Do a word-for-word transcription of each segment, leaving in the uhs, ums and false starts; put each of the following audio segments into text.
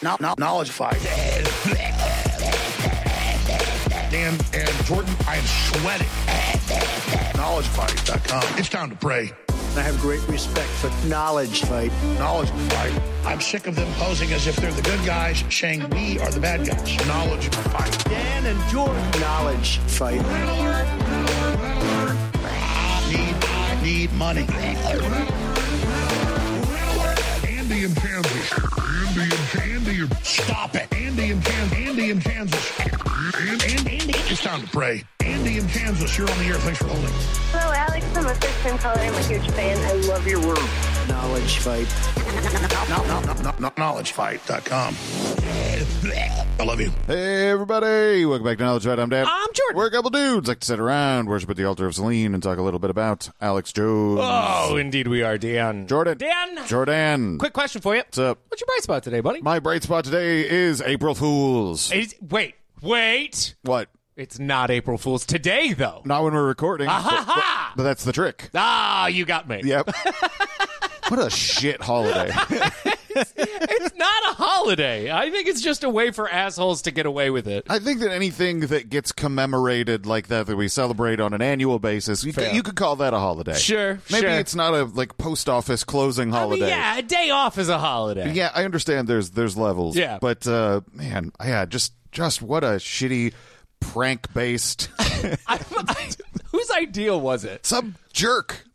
no, no, knowledge fight. Dan and Jordan, I am sweating. knowledge fight dot com. It's time to pray. I have great respect for Knowledge Fight. Knowledge fight. I'm sick of them posing as if they're the good guys, saying we are the bad guys. Knowledge fight. Dan and Jordan. Knowledge Fight. Red alert. Red alert. Need, need money. Andy in Kansas. Andy in Andy. Stop it. Andy in Kansas. Andy in Kansas. Andy, Andy. It's time to pray. Andy in Kansas, you're on the air. Thanks for holding. Hello, Alex. I'm a first-time caller. I'm a huge fan. I love your work. Knowledge Fight. No, no, no, no, no, knowledge fight dot com. I love you. Hey, everybody. Welcome back to Knowledge Fight. I'm Dan. I'm Jordan. We're a couple dudes like to sit around, worship at the altar of Celine, and talk a little bit about Alex Jones. Oh, indeed we are, Dan. Jordan. Dan. Jordan. Quick question for you. What's up? What's your bright spot today, buddy? My bright spot today is April Fool's. It's, wait, wait. What? It's not April Fool's today, though. Not when we're recording. Ah, ha, but, ha. but that's the trick. Ah, you got me. Yep. What a shit holiday. It's not a holiday. I think it's just a way for assholes to get away with it. I think that anything that gets commemorated like that, that we celebrate on an annual basis, you, Fair. you could call that a holiday. Sure, Maybe sure. it's not a like post office closing holiday. I mean, yeah, a day off is a holiday. Yeah, I understand there's there's levels. Yeah. But, uh, man, yeah, just just what a shitty prank-based... I, I, whose idea was it? Some jerk.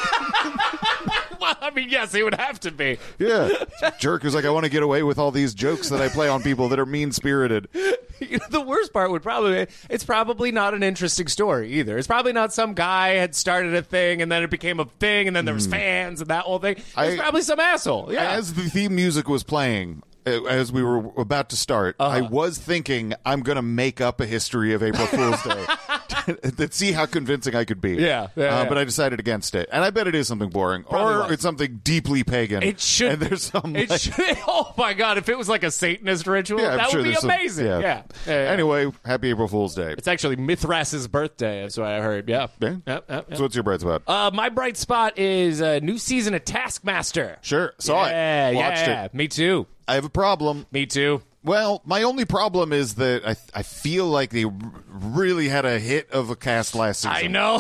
Well, I mean, yes, it would have to be. Yeah. Jerk who's like, I want to get away with all these jokes that I play on people that are mean-spirited. You know, the worst part would probably it's probably not an interesting story either. It's probably not some guy had started a thing and then it became a thing and then there was fans and that whole thing. It's I- probably some asshole. Yeah. As the theme music was playing, uh, as we were about to start, I Uh-huh. was thinking I'm going to make up a history of April Fool's Day. Let's see how convincing I could be. Yeah, yeah, uh, yeah. But I decided against it. And I bet it is something boring. Probably or was. it's something deeply pagan. It should. And there's some... It like- should. Oh my God! If it was like a Satanist ritual, Yeah, I'm that sure would be there's some- amazing. yeah. yeah. Yeah, yeah. Anyway, happy April Fool's Day. it's actually Mithras's birthday. That's what I heard. Yeah. Yeah? Yep, yep, yep. So what's your bright spot? Uh, my bright spot is a new season of Taskmaster. Sure. Saw yeah, it. Watched yeah. it. Me too. I have a problem. Me too. Well, my only problem is that I I feel like they r- really had a hit of a cast last season. I know.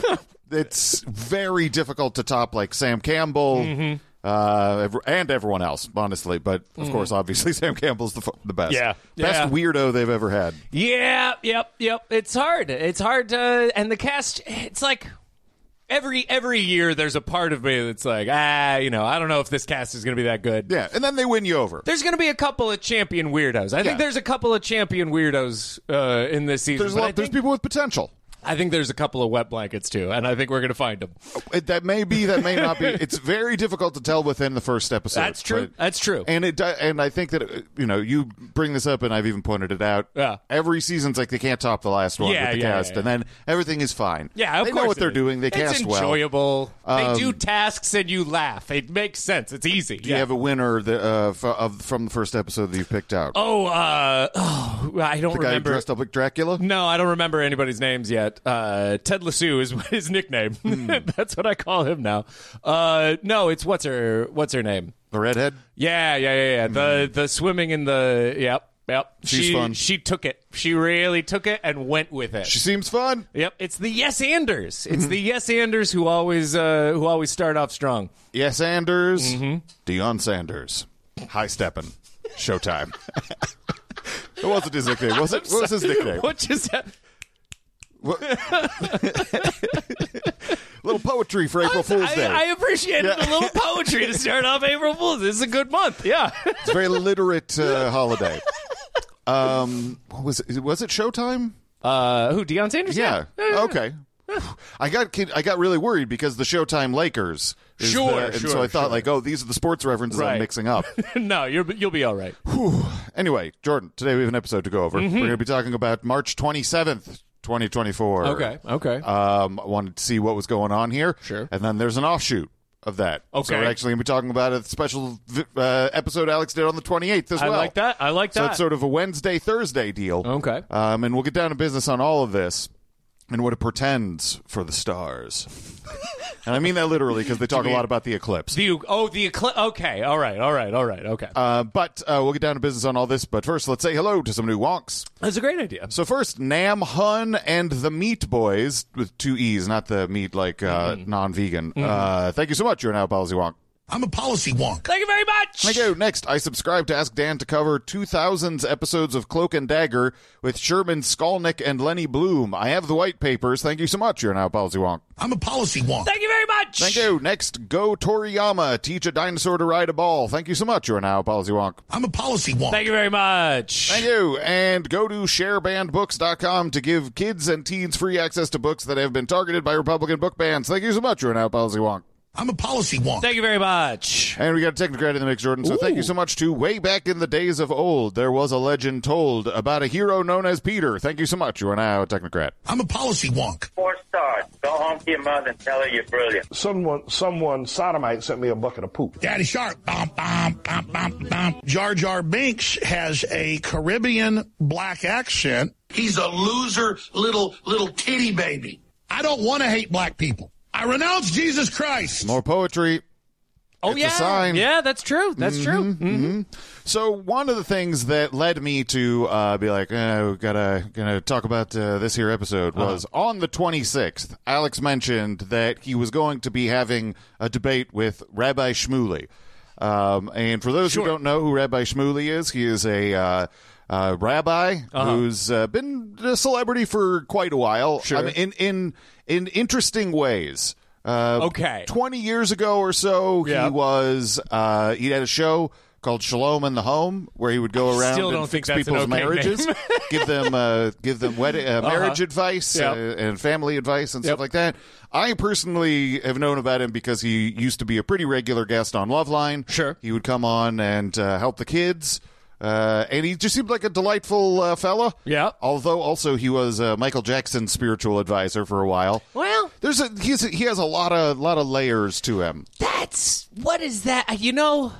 It's very difficult to top like Sam Campbell Mm-hmm. uh, ev- and everyone else, honestly. But of course, obviously, Sam Campbell's the, f- the best. Yeah. Best Yeah. weirdo they've ever had. Yeah, yep, yep. It's hard. It's hard to, and the cast. It's like every every year there's a part of me that's like, ah, you know, I don't know if this cast is going to be that good. Yeah. And then they win you over. There's going to be a couple of champion weirdos. I Yeah. think there's a couple of champion weirdos uh, in this season. There's, a but lot, I there's think, people with potential. I think there's a couple of wet blankets too, and I think we're going to find them. It, that may be, that may not be. It's very difficult to tell within the first episode. That's true. but- That's true. And it, do- and I think that uh, you know, you bring this up, and I've even pointed it out. Yeah. Every season's like they can't top the last one Yeah, with the yeah, cast, yeah, yeah. and then everything is fine. Yeah, of they course know what it they're is. doing. They it's cast well. enjoyable. Um, they do tasks and you laugh. It makes sense. It's easy. Do you have a winner that, uh, f- of from the first episode that you've picked out? Oh, uh, oh, I don't the guy who remember. dressed up like Dracula. No, I don't remember anybody's names yet. Uh, Ted Lasso is his nickname. That's what I call him now. Uh, no, it's what's her what's her name? The redhead. Yeah, yeah, yeah, yeah. The the swimming in the yep, yep. She's she, fun. She took it. She really took it and went with it. She seems fun. Yep, it's the Yes Anders. It's the Yes Anders who always uh, who always start off strong. Yes, Anders. Mm-hmm. Deion Sanders. High steppin'. Showtime. It wasn't his nickname, was it? What was his nickname? What just happened? What? Little poetry for April Fool's I, Day. I appreciated Yeah. a little poetry to start off April Fool's. This is a good month. Yeah. It's a very literate uh, holiday. Um, what was it? Was it Showtime? Uh, who? Deion Sanders? Yeah. Okay. I got kid- I got really worried because the Showtime Lakers. Is Sure, the, and sure, so I thought sure. like, oh, these are the sports references Right. I'm mixing up. no, you're, you'll be all right. Anyway, Jordan, today we have an episode to go over. Mm-hmm. We're going to be talking about March twenty-seventh, twenty twenty-four. Okay, okay. Um, I wanted to see what was going on here. Sure. And then there's an offshoot of that. Okay. So we're actually going to be talking about a special uh, episode Alex did on the twenty-eighth as I well. like that. I like So that. it's sort of a Wednesday, Thursday deal. Okay. Um, and we'll get down to business on all of this and what it portends for the stars. And I mean that literally because they talk a lot about the eclipse. The, oh, the eclipse. Okay, all right, all right, all right, okay. Uh, but uh, we'll get down to business on all this. But first, let's say hello to some new wonks. That's a great idea. So first, Nam Hun and the Meat Boys, with two E's, not the meat like uh, mm-hmm. non-vegan. Mm-hmm. Uh, thank you so much. You're now a policy wonk. I'm a policy wonk. Thank you very much. Thank you. Next, I subscribe to Ask Dan to cover two thousands episodes of Cloak and Dagger with Sherman Skolnick and Lenny Bloom. I have the white papers. Thank you so much. You're now a policy wonk. I'm a policy wonk. Thank you very much. Thank you. Next, Go Toriyama. Teach a dinosaur to ride a ball. Thank you so much. You're now a policy wonk. I'm a policy wonk. Thank you very much. Thank you. And go to share banned books dot com to give kids and teens free access to books that have been targeted by Republican book bans. Thank you so much. You're now a policy wonk. I'm a policy wonk. Thank you very much. And we got a technocrat in the mix, Jordan. So Ooh. Thank you so much to way back in the days of old. There was a legend told about a hero known as Peter. Thank you so much. You are now a technocrat. I'm a policy wonk. Four stars. Go home to your mother and tell her you're brilliant. Someone, someone sodomite sent me a bucket of poop. Daddy Shark. Bum, bum, bum, bum, bum. Jar Jar Binks has a Caribbean black accent. He's a loser, little little titty baby. I don't want to hate black people. I renounce Jesus Christ. More poetry. Oh, it's yeah. a sign. Yeah, that's true. That's mm-hmm, true. Mm-hmm. Mm-hmm. So one of the things that led me to uh, be like, eh, we gotta gonna talk about uh, this here episode was uh-huh. on the twenty-sixth, Alex mentioned that he was going to be having a debate with Rabbi Shmuley. Um, and for those sure. who don't know who Rabbi Shmuley is, he is a uh, uh, rabbi uh-huh. who's uh, been a celebrity for quite a while. Sure. I mean, in in in interesting ways. Uh, okay. twenty years ago or so, yep. he was uh, he had a show called Shalom in the Home, where he would go around Still and don't fix think that's people's an okay marriages, name. give them uh, give them wedding, uh, marriage uh-huh. advice yep. uh, and family advice and yep. stuff like that. I personally have known about him because he used to be a pretty regular guest on Loveline. Sure, he would come on and uh, help the kids. Uh, and he just seemed like a delightful uh, fella. Yeah. Although also he was uh, Michael Jackson's spiritual advisor for a while. Well, there's a he's a, he has a lot of lot of layers to him. That's what is that? You know,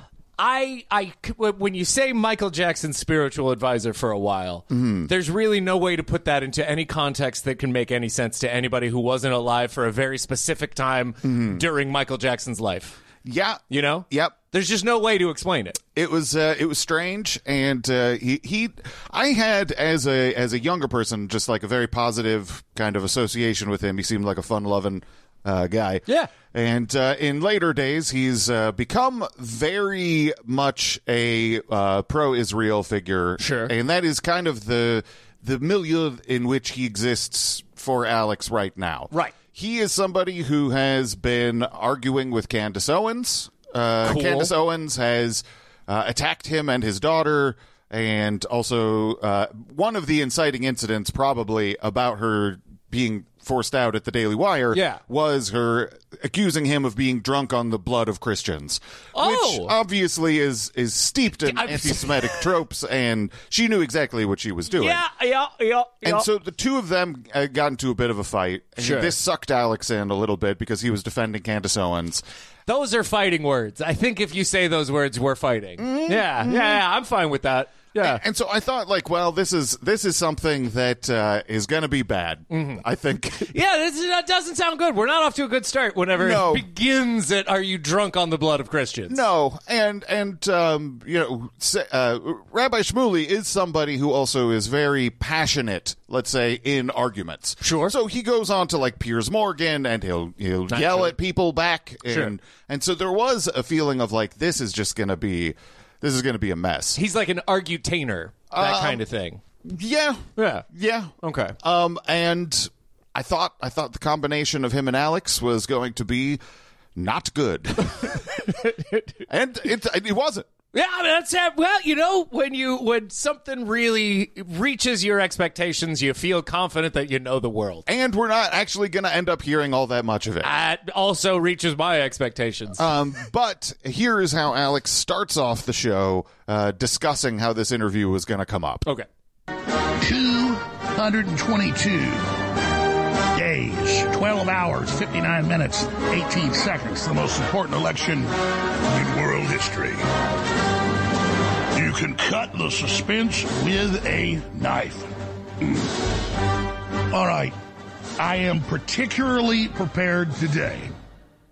I I when you say Michael Jackson's spiritual advisor for a while, mm-hmm. there's really no way to put that into any context that can make any sense to anybody who wasn't alive for a very specific time mm-hmm. during Michael Jackson's life. Yeah. You know? Yep. There's just no way to explain it. It was uh, it was strange, and uh, he he I had as a as a younger person just like a very positive kind of association with him. He seemed like a fun loving uh, guy. Yeah. And uh, in later days, he's uh, become very much a uh, pro-Israel figure. Sure. And that is kind of the the milieu in which he exists for Alex right now. Right. He is somebody who has been arguing with Candace Owens. Uh, cool. Candace Owens has uh, attacked him and his daughter, and also uh, one of the inciting incidents probably about her being forced out at the Daily Wire yeah. was her accusing him of being drunk on the blood of Christians, oh. which obviously is is steeped in I'm... anti-Semitic tropes, and she knew exactly what she was doing. Yeah, yeah, yeah. yeah. And so the two of them uh, got into a bit of a fight, and sure. this sucked Alex in a little bit because he was defending Candace Owens. Those are fighting words. I think if you say those words, we're fighting. Mm-hmm. Yeah, yeah, yeah, I'm fine with that. Yeah. And, and so I thought, like, well, this is this is something that uh, is going to be bad. Mm-hmm. I think. Yeah, this, that doesn't sound good. We're not off to a good start. Whenever no. it begins at "Are you drunk on the blood of Christians?" No, and and um, you know, uh, Rabbi Shmuley is somebody who also is very passionate. Let's say in arguments. Sure. So he goes on to like Piers Morgan, and he'll he'll Not yell true. at people back, and Sure. and so there was a feeling of like this is just going to be. This is going to be a mess. He's like an argutainer, that Um, kind of thing. Yeah. Yeah. Yeah. Okay. Um, and I thought I thought the combination of him and Alex was going to be not good, and it it wasn't. Yeah, I mean, that's uh, well, you know, when you when something really reaches your expectations, you feel confident that you know the world. And we're not actually going to end up hearing all that much of it. That also reaches my expectations. Um, but here is how Alex starts off the show uh, discussing how this interview was going to come up. Okay. two hundred twenty-two days, twelve hours, fifty-nine minutes, eighteen seconds, the most important election in world history. You can cut the suspense with a knife. Mm. All right. I am particularly prepared today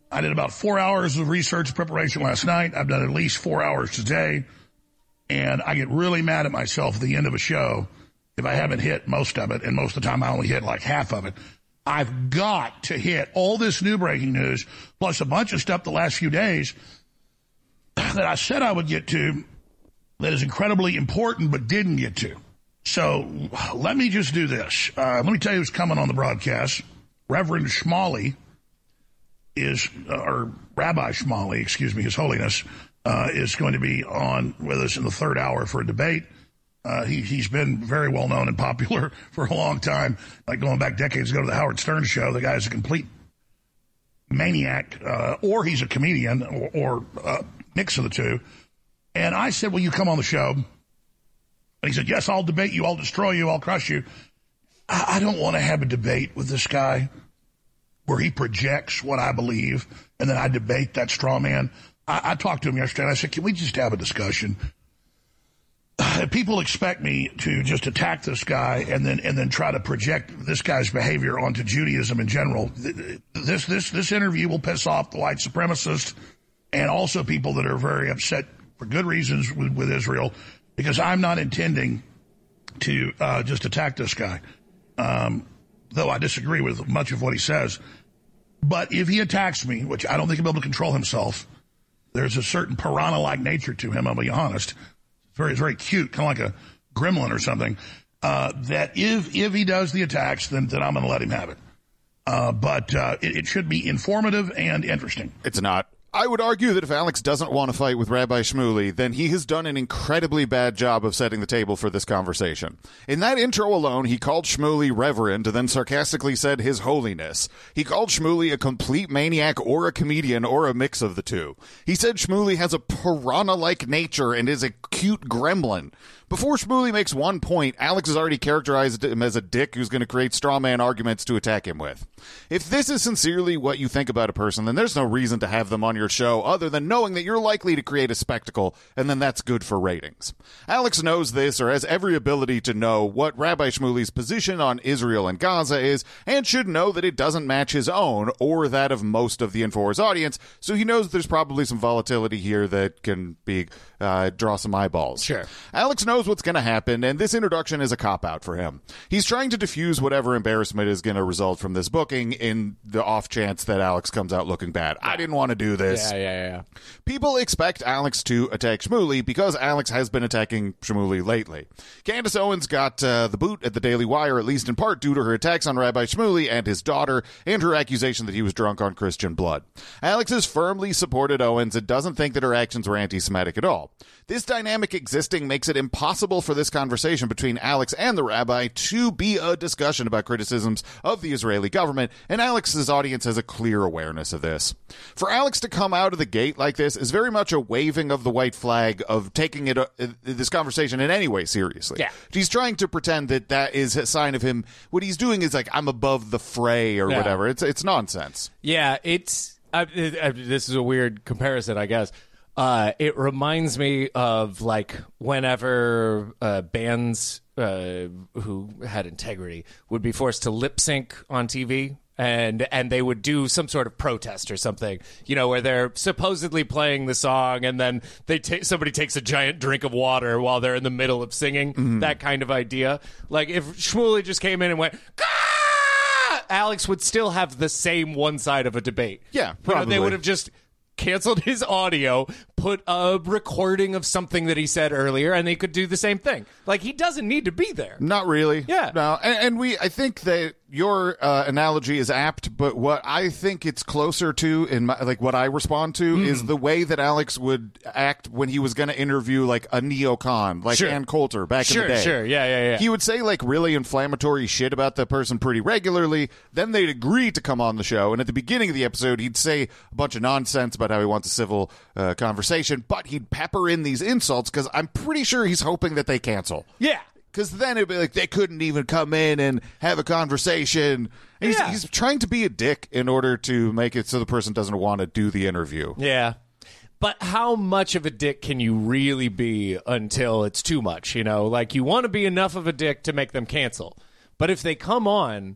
I did about four hours of research preparation last night. I've done at least four hours today. And I get really mad at myself at the end of a show if I haven't hit most of it. And most of the time I only hit like half of it. I've got to hit all this new breaking news, plus a bunch of stuff the last few days that I said I would get to that is incredibly important but didn't get to. So let me just do this. Uh, let me tell you who's coming on the broadcast. Reverend Schmally is, uh, or Rabbi Schmally, excuse me, His Holiness, uh, is going to be on with us in the third hour for a debate. Uh, he, he's been very well known and popular for a long time, like going back decades ago to the Howard Stern show. The guy's a complete maniac, uh, or he's a comedian, or, or uh, mix of the two. And I said, will you come on the show? And he said, yes, I'll debate you, I'll destroy you, I'll crush you. I, I don't want to have a debate with this guy where he projects what I believe, and then I debate that straw man. I, I talked to him yesterday, and I said, can we just have a discussion? People expect me to just attack this guy and then and then try to project this guy's behavior onto Judaism in general. This this this interview will piss off the white supremacists and also people that are very upset for good reasons with, with Israel, because I'm not intending to uh, just attack this guy, um, though I disagree with much of what he says. But if he attacks me, which I don't think he'll be able to control himself, there's a certain piranha-like nature to him, I'll be honest. Very, very cute, kind of like a gremlin or something, uh, that if if he does the attacks, then, then I'm going to let him have it. Uh, but uh, it, it should be informative and interesting. It's not. I would argue that if Alex doesn't want to fight with Rabbi Shmuley, then he has done an incredibly bad job of setting the table for this conversation. In that intro alone, he called Shmuley Reverend, then sarcastically said His Holiness. He called Shmuley a complete maniac or a comedian or a mix of the two. He said Shmuley has a piranha-like nature and is a cute gremlin. Before Shmuley makes one point, Alex has already characterized him as a dick who's going to create straw man arguments to attack him with. If this is sincerely what you think about a person, then there's no reason to have them on your show other than knowing that you're likely to create a spectacle, and then that's good for ratings. Alex knows this, or has every ability to know what Rabbi Shmuley's position on Israel and Gaza is, and should know that it doesn't match his own or that of most of the InfoWars audience, so he knows there's probably some volatility here that can be uh, draw some eyeballs. Sure. Alex knows knows what's going to happen, and this introduction is a cop-out for him. He's trying to diffuse whatever embarrassment is going to result from this booking in the off chance that Alex comes out looking bad. I didn't want to do this. Yeah, yeah, yeah. People expect Alex to attack Shmuley because Alex has been attacking Shmuley lately. Candace Owens got uh, the boot at the Daily Wire, at least in part due to her attacks on Rabbi Shmuley and his daughter, and her accusation that he was drunk on Christian blood. Alex has firmly supported Owens and doesn't think that her actions were anti-Semitic at all. This dynamic existing makes it impossible for this conversation between Alex and the rabbi to be a discussion about criticisms of the Israeli government, and Alex's audience has a clear awareness of this. For Alex to come out of the gate like this is very much a waving of the white flag of taking it uh, this conversation in any way seriously. Yeah. He's trying to pretend that that is a sign of him. What he's doing is like, I'm above the fray or Yeah. whatever. It's it's nonsense. Yeah, it's uh, it, uh, this is a weird comparison, I guess. Uh, it reminds me of like whenever uh, bands uh, who had integrity would be forced to lip sync on T V. And and they would do some sort of protest or something, you know, where they're supposedly playing the song, and then they ta- somebody takes a giant drink of water while they're in the middle of singing. Mm-hmm. That kind of idea. Like if Shmuley just came in and went, Gah! Alex would still have the same one side of a debate. Yeah, You know, probably. they would have just canceled his audio, put a recording of something that he said earlier, and they could do the same thing. Like, he doesn't need to be there. Not really. Yeah. No, and, and we, I think that your uh, analogy is apt, but what I think it's closer to, in my, like what I respond to, Mm. is the way that Alex would act when he was going to interview like a neocon, like Sure. Ann Coulter back Sure, in the day. sure. Yeah, yeah, yeah. He would say like really inflammatory shit about the person pretty regularly. Then they'd agree to come on the show, and at the beginning of the episode, he'd say a bunch of nonsense about how he wants a civil uh, conversation, but he'd pepper in these insults because I'm pretty sure he's hoping that they cancel. Yeah. Because then it'd be like they couldn't even come in and have a conversation. And he's, Yeah. he's trying to be a dick in order to make it so the person doesn't want to do the interview. Yeah. But how much of a dick can you really be until it's too much? You know, like you want to be enough of a dick to make them cancel. But if they come on,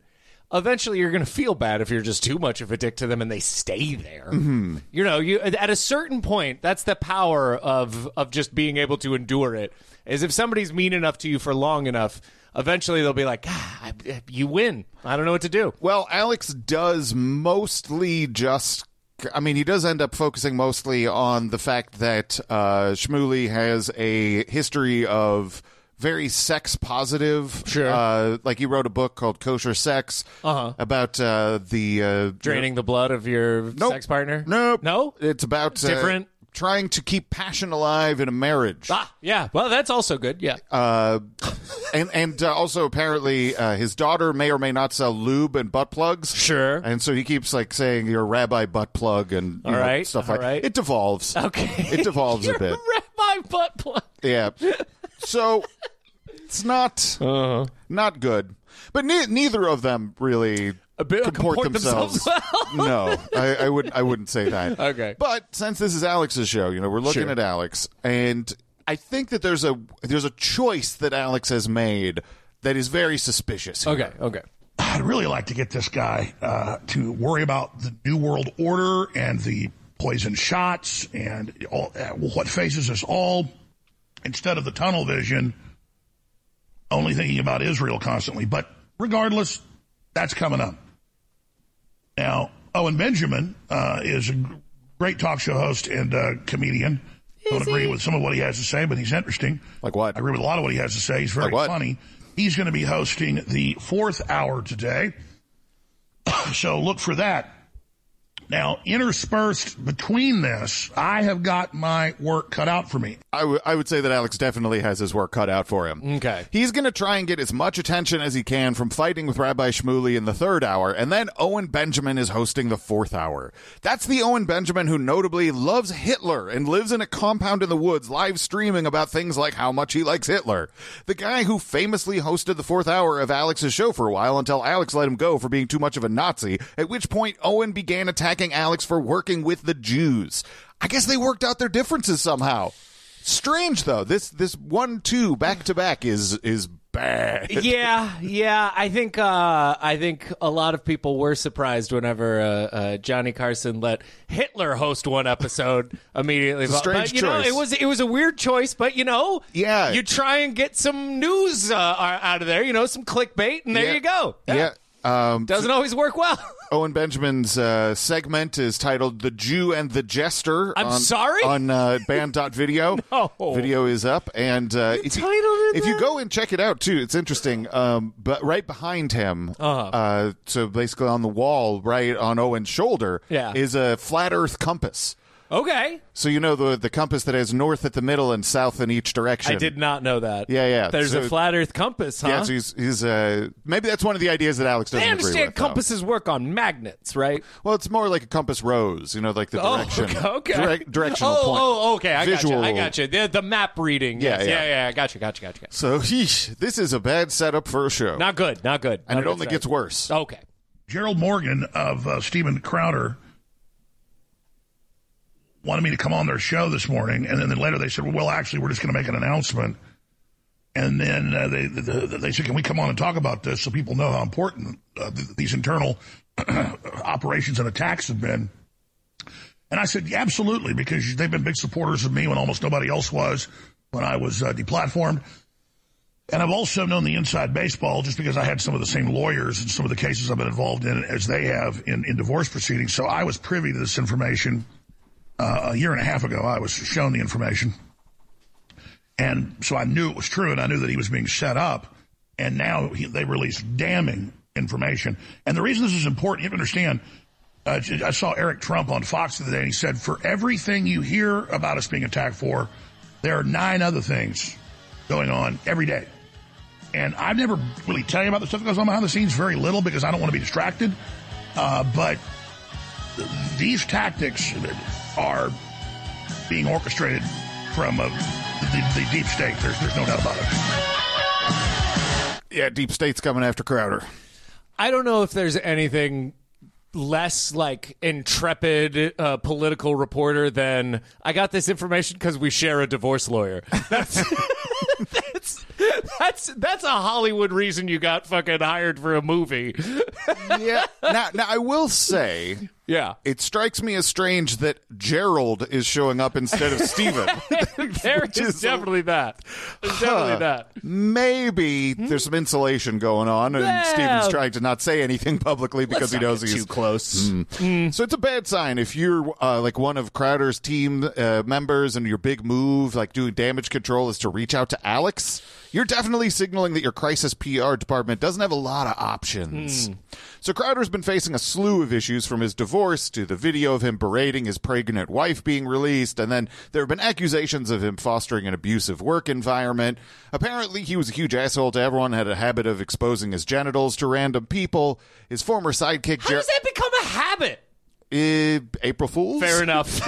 eventually you're going to feel bad if you're just too much of a dick to them and they stay there. Mm-hmm. You know, you at a certain point, that's the power of of just being able to endure it. Is if somebody's mean enough to you for long enough, eventually they'll be like, ah, you win. I don't know what to do. Well, Alex does mostly just... I mean, he does end up focusing mostly on the fact that uh, Shmuley has a history of very sex positive. Sure. Uh, like he wrote a book called Kosher Sex Uh-huh. about uh, the... Uh, Draining the blood of your Nope. sex partner? Nope. No? It's about... Uh, Different? trying to keep passion alive in a marriage. Ah, yeah. Well, that's also good. Yeah. Uh, and and uh, also apparently uh, his daughter may or may not sell lube and butt plugs. Sure. And so he keeps like saying you're a rabbi butt plug and you All know, right, stuff all like right. It devolves. Okay. It devolves You're a bit. Rabbi butt plug. Yeah. So it's not Uh-huh. not good. But ne- neither of them really A bit- comport, comport themselves no, I, I would I wouldn't say that. Okay. But since this is Alex's show, you know, we're looking Sure. at Alex, and I think that there's a there's a choice that Alex has made that is very suspicious here. Okay. Okay. I'd really like to get this guy uh, to worry about the New World Order and the poison shots and all, uh, what faces us all, instead of the tunnel vision, only thinking about Israel constantly. But regardless, that's coming up. Now, Owen Benjamin uh, is a great talk show host and uh, comedian. Don't agree with some of what he has to say, but he's interesting. Like what? I agree with a lot of what he has to say. He's very Like what? funny. He's going to be hosting the fourth hour today. So look for that. Now, interspersed between this, I have got my work cut out for me. I, w- I would say that Alex definitely has his work cut out for him. Okay. He's going to try and get as much attention as he can from fighting with Rabbi Shmuley in the third hour, and then Owen Benjamin is hosting the fourth hour. That's the Owen Benjamin who notably loves Hitler and lives in a compound in the woods live streaming about things like how much he likes Hitler. The guy who famously hosted the fourth hour of Alex's show for a while until Alex let him go for being too much of a Nazi, at which point Owen began attacking Alex for working with the Jews. I guess they worked out their differences somehow. Strange though. This this one two back to back is is bad. Yeah, yeah. I think uh, I think a lot of people were surprised whenever uh, uh, Johnny Carson let Hitler host one episode immediately. It's a strange but, you know, choice. it was it was a weird choice, but you know, Yeah. you try and get some news uh, out of there. You know, some clickbait, and there Yeah. you go. Yeah. Um, Doesn't always work well. Owen Benjamin's uh, segment is titled "The Jew and the Jester." I'm on, sorry? on uh, band.video. No. Video is up, and uh, if, titled you, it if you that? go and check it out too, it's interesting. Um, but right behind him, Uh-huh. uh, so basically on the wall, right on Owen's shoulder, Yeah. is a flat Earth compass. Okay, So you know the the compass that has north at the middle and south in each direction. I did not know that. Yeah, yeah. There's So- a flat Earth compass, huh? Yeah, so he's, he's uh, maybe that's one of the ideas that Alex doesn't I agree understand with, though. compasses work on magnets, right? Well, it's more like a compass rose, you know, like the direction, Oh, okay. direct- directional oh, point. Oh, okay. I got Visual. you. I got you. The, the map reading. Yeah, Yes. yeah. yeah, yeah. I got you. Got you. Got you. Got you. So, yeesh, this is a bad setup for a show, Not good. Not good. and Not it good only stuff. gets worse. Okay. Gerald Morgan of uh, Steven Crowder wanted me to come on their show this morning, and then later they said, well, well actually, we're just going to make an announcement. And then uh, they, they they said, can we come on and talk about this so people know how important uh, th- these internal operations and attacks have been? And I said, yeah, absolutely, because they've been big supporters of me when almost nobody else was when I was uh, deplatformed. And I've also known the inside baseball just because I had some of the same lawyers in some of the cases I've been involved in as they have in, in divorce proceedings. So I was privy to this information uh, a year and a half ago. I was shown the information. And so I knew it was true, and I knew that he was being set up. And now he, they released damning information. And the reason this is important, you have to understand, uh, I saw Eric Trump on Fox the other day, and he said, for everything you hear about us being attacked for, there are nine other things going on every day. And I've never really tell you about the stuff that goes on behind the scenes, very little, because I don't want to be distracted. Uh, but th- these tactics are being orchestrated from uh, the, the deep state. There's, there's no doubt about it. Yeah, Deep State's coming after Crowder. I don't know if there's anything less like intrepid uh, political reporter than I got this information because we share a divorce lawyer. That's that's that's that's a Hollywood reason you got fucking hired for a movie. Yeah. Now, now I will say, Yeah. it strikes me as strange that Gerald is showing up instead of Steven. There Which is is- definitely that. There's definitely that. Maybe there's some insulation going on, and Well- Steven's trying to not say anything publicly because Let's he not knows get he's too close. Mm. So it's a bad sign if you're uh, like one of Crowder's team uh, members, and your big move, like doing damage control, is to reach out to Alex. You're definitely signaling that your crisis P R department doesn't have a lot of options. Mm. So Crowder's been facing a slew of issues, from his divorce to the video of him berating his pregnant wife being released, and then there have been accusations of him fostering an abusive work environment. Apparently, he was a huge asshole to everyone, had a habit of exposing his genitals to random people. His former sidekick, How Jer- does that become a habit? uh, April Fools? Fair enough.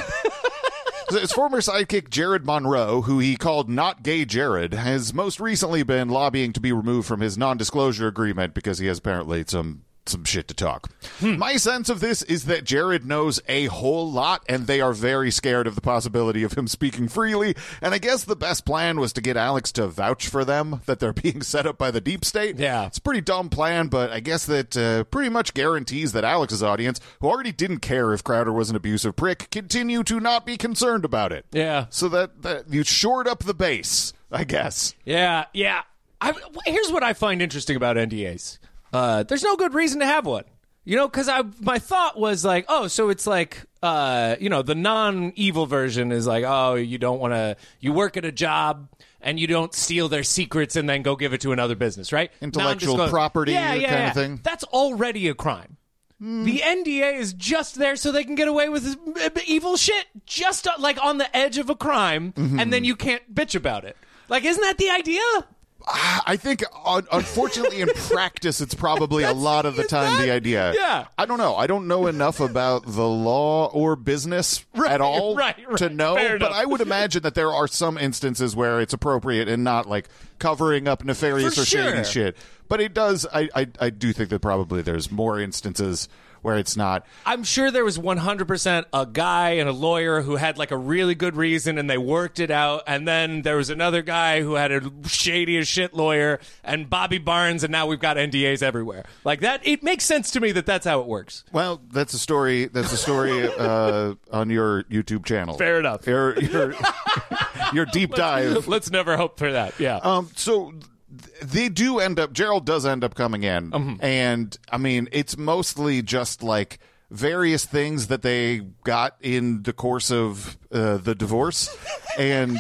His former sidekick, Jared Monroe, who he called Not Gay Jared, has most recently been lobbying to be removed from his non-disclosure agreement because he has apparently some some shit to talk. Hmm. My sense of this is that Jared knows a whole lot, and they are very scared of the possibility of him speaking freely. And I guess the best plan was to get Alex to vouch for them, that they're being set up by the deep state. Yeah. It's a pretty dumb plan, but I guess that uh, pretty much guarantees that Alex's audience, who already didn't care if Crowder was an abusive prick, continue to not be concerned about it. Yeah. So that, that you shored up the base, I guess. Yeah, yeah. I, here's what I find interesting about N D As. Uh, there's no good reason to have one. You know, because I my thought was like, oh, so it's like, uh, you know, the non-evil version is like, oh, you don't want to, you work at a job and you don't steal their secrets and then go give it to another business, right? Intellectual Non-disclosure. property yeah, yeah, kind yeah. of thing. That's already a crime. The N D A is just there so they can get away with this evil shit, just uh, like on the edge of a crime, and then you can't bitch about it. Like, isn't that the idea? I think, un- unfortunately, in practice, it's probably a lot of the is time that- the idea. Yeah. I don't know. I don't know enough about the law or business at all right, right. to know, Fair but enough. I would imagine that there are some instances where it's appropriate and not like covering up nefarious For or shady sure. shit. But it does, I, I, I do think that probably there's more instances where it's not. I'm sure there was one hundred percent a guy and a lawyer who had like a really good reason and they worked it out. And then there was another guy who had a shady as shit lawyer and Bobby Barnes. And now we've got N D As everywhere. Like that. It makes sense to me that that's how it works. Well, that's a story. That's a story uh, on your YouTube channel. Fair enough. Your, your, your deep dive. Let's never hope for that. Yeah. Um, so th- they do end up, Gerald does end up coming in. Mm-hmm. And, I mean, it's mostly just like various things that they got in the course of uh, the divorce. And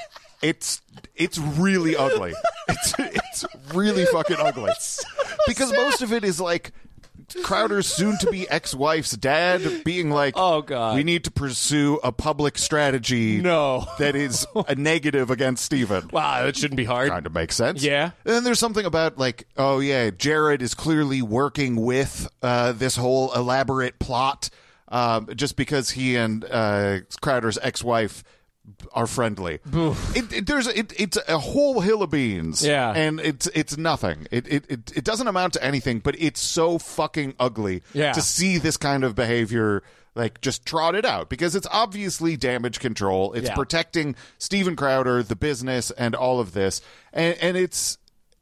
it's it's really ugly. It's, it's really fucking ugly. Because most of it is like Crowder's soon-to-be ex-wife's dad being like, Oh, God. we need to pursue a public strategy No. that is a negative against Stephen. Wow. That shouldn't be hard. Kind of makes sense. Yeah. And then there's something about like, oh yeah, Jared is clearly working with uh, this whole elaborate plot um, just because he and uh, Crowder's ex-wife are friendly. It, it, there's it, it's a whole hill of beans. Yeah. and it's it's nothing. It, it it it doesn't amount to anything. But it's so fucking ugly Yeah. to see this kind of behavior. Like, just trotted out because it's obviously damage control. It's Yeah. protecting Steven Crowder, the business, and all of this. And, and it's,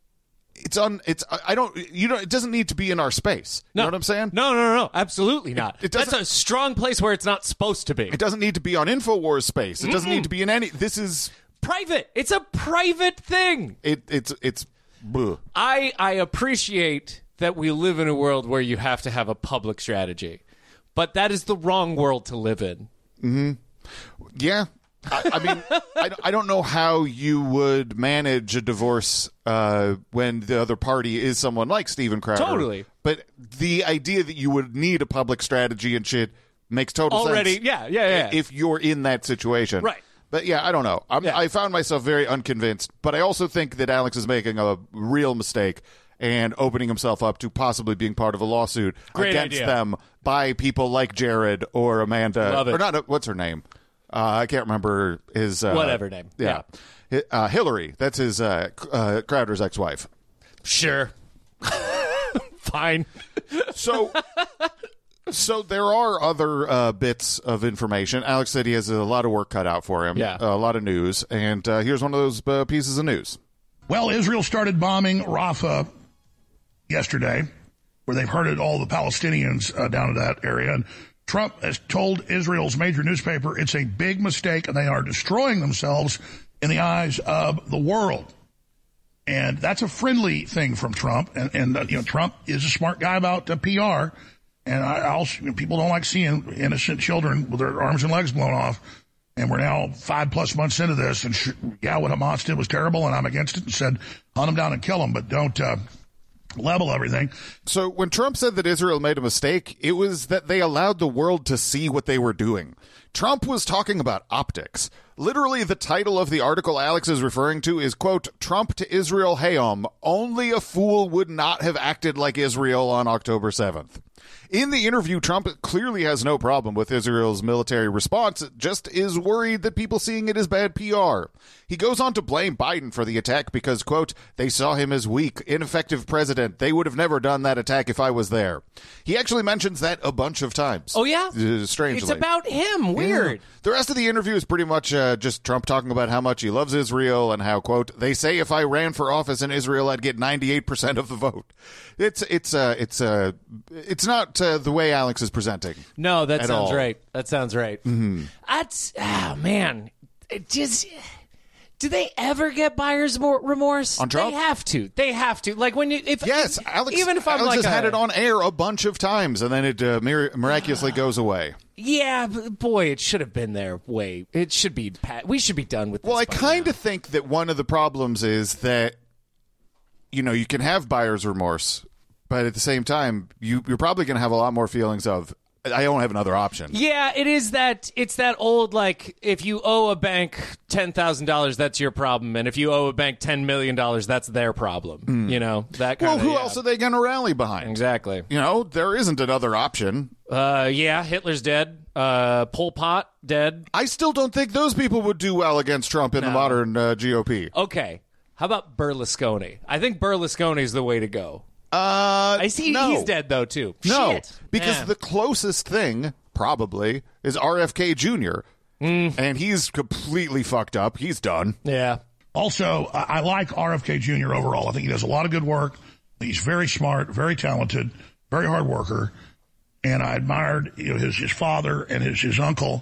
it's on, it's, I don't, you know, it doesn't need to be in our space. You No. know what I'm saying? No, no, no, no. Absolutely not. it That's doesn't- a strong place where it's not supposed to be. It doesn't need to be on InfoWars space. It doesn't need to be in any, this is, Private. It's a private thing. it, it's, it's, bleh. I I appreciate that we live in a world where you have to have a public strategy, but that is the wrong world to live in. Yeah. I, I mean, I, I don't know how you would manage a divorce uh, when the other party is someone like Steven Crowder. Totally. But the idea that you would need a public strategy and shit makes total Already, sense. yeah, yeah, yeah. If you're in that situation. Right. But yeah, I don't know. I'm, Yeah. I found myself very unconvinced, but I also think that Alex is making a real mistake and opening himself up to possibly being part of a lawsuit Great against idea. them by people like Jared or Amanda. Love it. Or not, what's her name? Uh, I can't remember his... Uh, Whatever name. Yeah. Hi- Uh, Hillary. That's his uh, C- uh, Crowder's ex-wife. Sure. Fine. So... So there are other uh, bits of information. Alex said he has a lot of work cut out for him. Yeah. A lot of news. And uh, here's one of those uh, pieces of news. Well, Israel started bombing Rafah yesterday, where they've herded all the Palestinians uh, down to that area. And Trump has told Israel's major newspaper it's a big mistake and they are destroying themselves in the eyes of the world. And that's a friendly thing from Trump. And, and uh, you know, Trump is a smart guy about uh, P R. And I also, you know, people don't like seeing innocent children with their arms and legs blown off. And we're now five plus months into this. And sh- yeah, what Hamas did was terrible, and I'm against it and said, hunt them down and kill them, but don't uh, level everything. So when Trump said that Israel made a mistake, it was that they allowed the world to see what they were doing. Trump was talking about optics. Literally, the title of the article Alex is referring to is, quote, Trump to Israel Hayom, only a fool would not have acted like Israel on October seventh. In the interview, Trump clearly has no problem with Israel's military response, just is worried that people seeing it as bad P R. He goes on to blame Biden for the attack because, quote, they saw him as weak, ineffective president. They would have never done that attack if I was there. He actually mentions that a bunch of times. Oh, yeah? Uh, strangely. It's about him. Weird. Yeah. The rest of the interview is pretty much uh, just Trump talking about how much he loves Israel and how, quote, they say if I ran for office in Israel, I'd get ninety-eight percent of the vote. It's it's uh, it's uh, it's not uh, the way Alex is presenting. No, that sounds all. right. That sounds right. Mm-hmm. That's, oh, man. It just... Do they ever get buyer's remorse? On Trump? They have to. They have to. Like when you, if yes, if, Alex. Even if I'm Alex like has a, had it on air a bunch of times, and then it uh, mir- miraculously goes away. Yeah, but boy, it should have been there. Way it should be. We should be done with this. Well, I by kind now. of think that one of the problems is that you know you can have buyer's remorse, but at the same time, you, you're probably going to have a lot more feelings of, I don't have another option. Yeah, it is that. It's that old, like, if you owe a bank ten thousand dollars, that's your problem. And if you owe a bank ten million dollars, that's their problem. Mm. You know, that kind Well, of. who yeah. else are they going to rally behind? Exactly. You know, there isn't another option. Uh, yeah, Hitler's dead. Uh, Pol Pot, dead. I still don't think those people would do well against Trump in No. the modern uh, G O P. Okay. How about Berlusconi? I think Berlusconi's the way to go. Uh, I see no. he's dead, though, too. No, Shit. because Man. the closest thing, probably, is R F K Junior Mm. And he's completely fucked up. He's done. Yeah. Also, I, I like R F K Junior overall. I think he does a lot of good work. He's very smart, very talented, very hard worker. And I admired you know, his, his father and his, his uncle.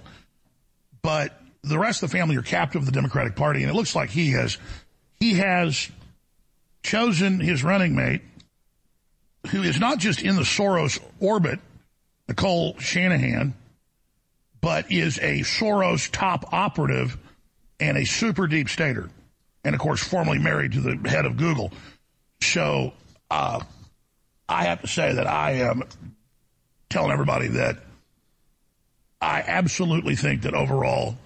But the rest of the family are captive of the Democratic Party. And it looks like he has he has chosen his running mate, who is not just in the Soros orbit, Nicole Shanahan, but is a Soros top operative and a super deep stater. And, of course, formerly married to the head of Google. So uh, I have to say that I am telling everybody that I absolutely think that overall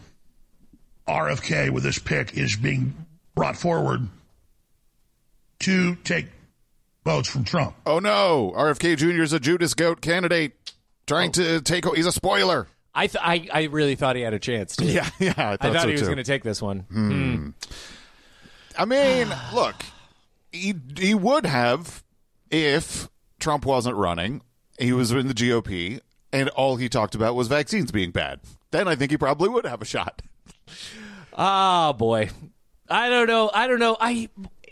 R F K with this pick is being brought forward to take votes from Trump. Oh, no. R F K Junior is a Judas Goat candidate trying oh. to take – he's a spoiler. I, th- I I really thought he had a chance, too. Yeah, yeah, I thought, I thought so he was too. going to take this one. Hmm. Hmm. I mean, look, he, he would have if Trump wasn't running. He was in the G O P, and all he talked about was vaccines being bad. Then I think he probably would have a shot. Oh, boy. I don't know. I don't know. I...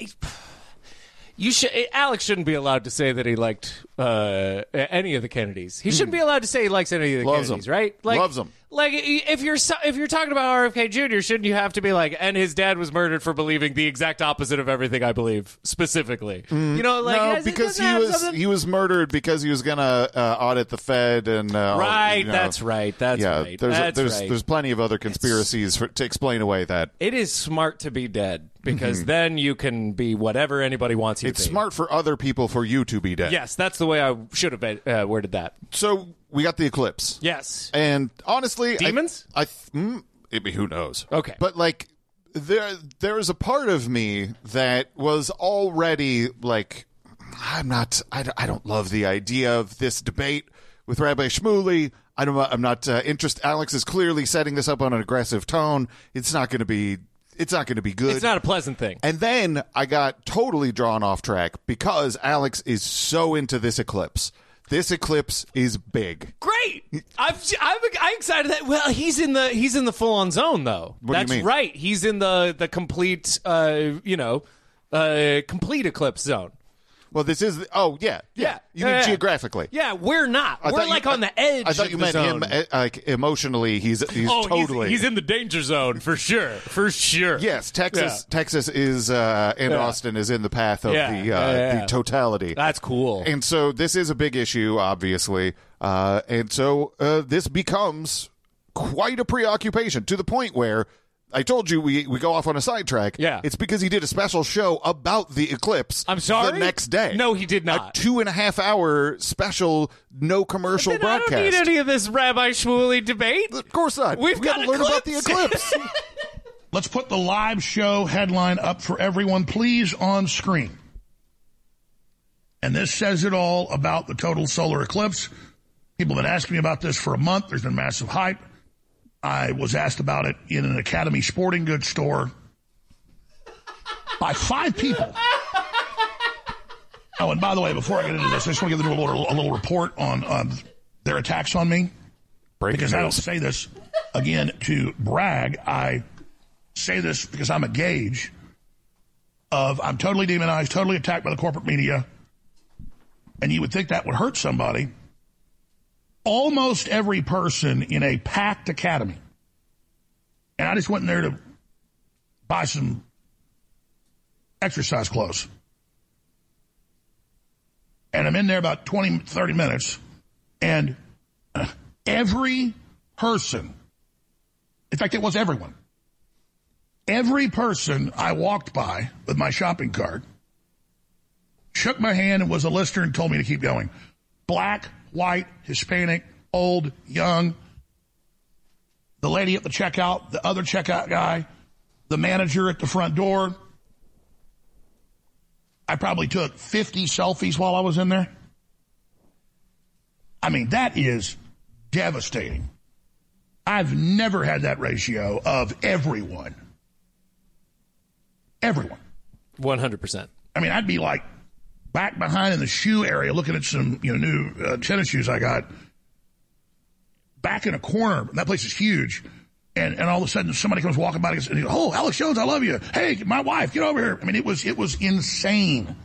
You should. Alex shouldn't be allowed to say that he liked uh, any of the Kennedys. He shouldn't be allowed to say he likes any of the Loves Kennedys, them. right? Like, Loves them. Like if you're if you're talking about R F K Junior, shouldn't you have to be like, and his dad was murdered for believing the exact opposite of everything I believe, specifically. Mm, you know, like no, has, because he was was he was murdered because he was going to uh, audit the Fed and uh, right. You know, that's right. That's yeah, right. There's that's there's right. there's plenty of other conspiracies for, to explain away that. It is smart to be dead because mm-hmm. then you can be whatever anybody wants you it's to be. It's smart for other people for you to be dead. Yes, that's the way I should have uh, worded that. So we got the eclipse. Yes. And honestly, demons? I, I mm, I mean, who knows? Okay. But like there there is a part of me that was already like I'm not I, I don't love the idea of this debate with Rabbi Shmuley. I don't I'm not uh, interested. Alex is clearly setting this up on an aggressive tone. It's not going to be It's not going to be good. It's not a pleasant thing. And then I got totally drawn off track because Alex is so into this eclipse. This eclipse is big. Great. I'm I'm, I'm excited that well he's in the he's in the full on zone though. What That's do you mean? right. He's in the the complete uh, you know uh, complete eclipse zone. Well, this is the, oh yeah, yeah. You mean yeah, yeah. geographically? Yeah, we're not. I we're you- like I- on the edge. I thought of you the meant zone. him uh, like emotionally. He's he's Oh, totally. he's, he's in the danger zone for sure. For sure. Yes, Texas. Yeah. Texas is uh, and Yeah. Austin is in the path of Yeah, the uh, yeah, yeah. the totality. That's cool. And so this is a big issue, obviously, uh, and so uh, this becomes quite a preoccupation to the point where I told you we we go off on a sidetrack. Yeah. It's because he did a special show about the eclipse. I'm sorry? The next day. No, he did not. A two and a half hour special, no commercial Then broadcast. I don't need any of this Rabbi Shmuley debate. Of course not. We've we got gotta learn about the eclipse. eclipse. Let's put the live show headline up for everyone, please, on screen. And this says it all about the total solar eclipse. People have been asking me about this for a month. There's been massive hype. I was asked about it in an Academy sporting goods store by five people. Oh, and by the way, before I get into this, I just want to give the new order a little report on um, their attacks on me. Breaking Because I don't news. say this, again, to brag. I say this because I'm a gauge of I'm totally demonized, totally attacked by the corporate media. And you would think that would hurt somebody. Almost every person in a packed academy, and I just went in there to buy some exercise clothes. And I'm in there about twenty, thirty minutes, and every person, in fact, it was everyone, every person I walked by with my shopping cart shook my hand and was a listener and told me to keep going. Black, white, Hispanic, old, young, the lady at the checkout, the other checkout guy, the manager at the front door. I probably took fifty selfies while I was in there. I mean, that is devastating. I've never had that ratio of everyone. Everyone. one hundred percent. I mean, I'd be like back behind in the shoe area looking at some, you know, new uh, tennis shoes I got. Back in a corner. That place is huge. And and all of a sudden somebody comes walking by and goes, oh, Alex Jones, I love you. Hey, my wife, get over here. I mean, it was it was insane.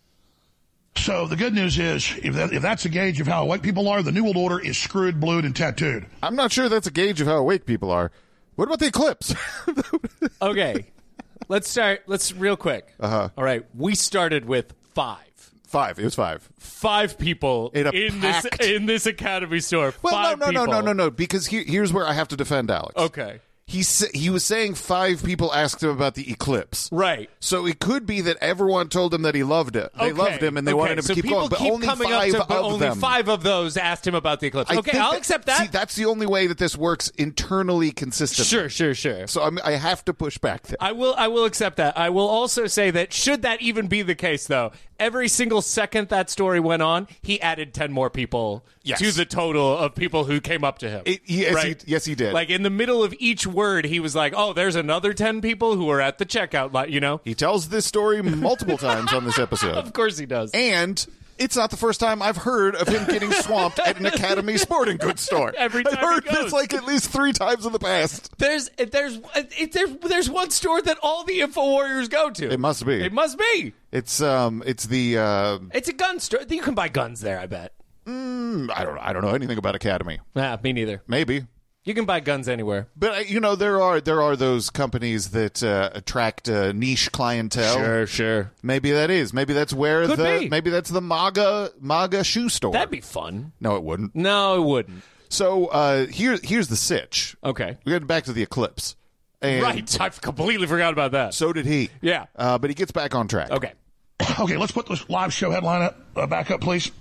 So the good news is, if that, if that's a gauge of how white people are, the New World Order is screwed, blued, and tattooed. I'm not sure that's a gauge of how awake people are. What about the eclipse? Okay. Let's start. Let's real quick. Uh-huh. All right. We started with five. Five. It was five. Five people In a in packed- this in this Academy store. Well, five no, no, no, people. no, no, no. Because he, here's where I have to defend Alex. Okay. He sa- he was saying five people asked him about the eclipse. Right. So it could be that everyone told him that he loved it. They Okay. loved him and they Okay. wanted him so to keep people going. But keep only coming five up to, but of only them. five of those asked him about the eclipse. I Okay, think I'll that- accept that. See, that's the only way that this works internally consistently. Sure, sure, sure. So I'm, I have to push back there. I will I will accept that. I will also say that should that even be the case though, every single second that story went on, he added ten more people Yes. to the total of people who came up to him. It- yes, right? he- yes, he did. Like in the middle of each word, he was like, "Oh, there's another ten people who are at the checkout line," you know? He tells this story multiple times on this episode. Of course he does. And it's not the first time I've heard of him getting swamped at an Academy sporting goods store. Every I've time he heard goes. this like at least three times in the past. There's there's it, there's there's one store that all the Info Warriors go to. It must be. It must be. It's um, it's the uh, It's a gun store. You can buy guns there, I bet. I don't I don't know anything about Academy. Nah, me neither. Maybe. You can buy guns anywhere. But uh, you know there are there are those companies that uh, attract uh, niche clientele. sure. Maybe that is. Maybe that's where Could the be. maybe that's the MAGA MAGA shoe store. That'd be fun. No, it wouldn't. No, it wouldn't. So uh, here here's the sitch. Okay. We get back to the eclipse. And Right. I completely forgot about that. So did he. Yeah. Uh, but he gets back on track. Okay. Okay, let's put this live show headline up, uh, back up, please.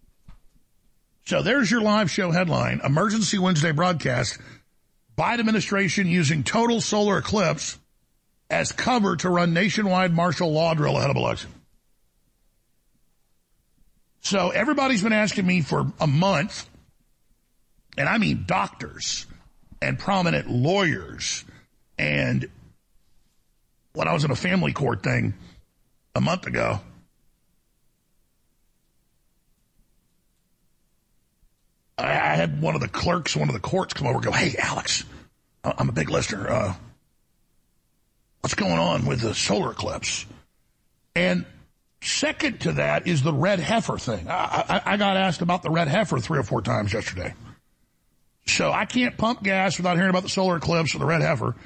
So there's your live show headline. Emergency Wednesday broadcast. Biden administration using total solar eclipse as cover to run nationwide martial law drill ahead of election. So everybody's been asking me for a month, and I mean doctors and prominent lawyers, and when I was in a family court thing a month ago, I had one of the clerks, one of the courts come over and go, hey, Alex, I'm a big listener. Uh, what's going on with the solar eclipse? And second to that is the red heifer thing. I, I, I got asked about the red heifer three or four times yesterday. So I can't pump gas without hearing about the solar eclipse or the red heifer.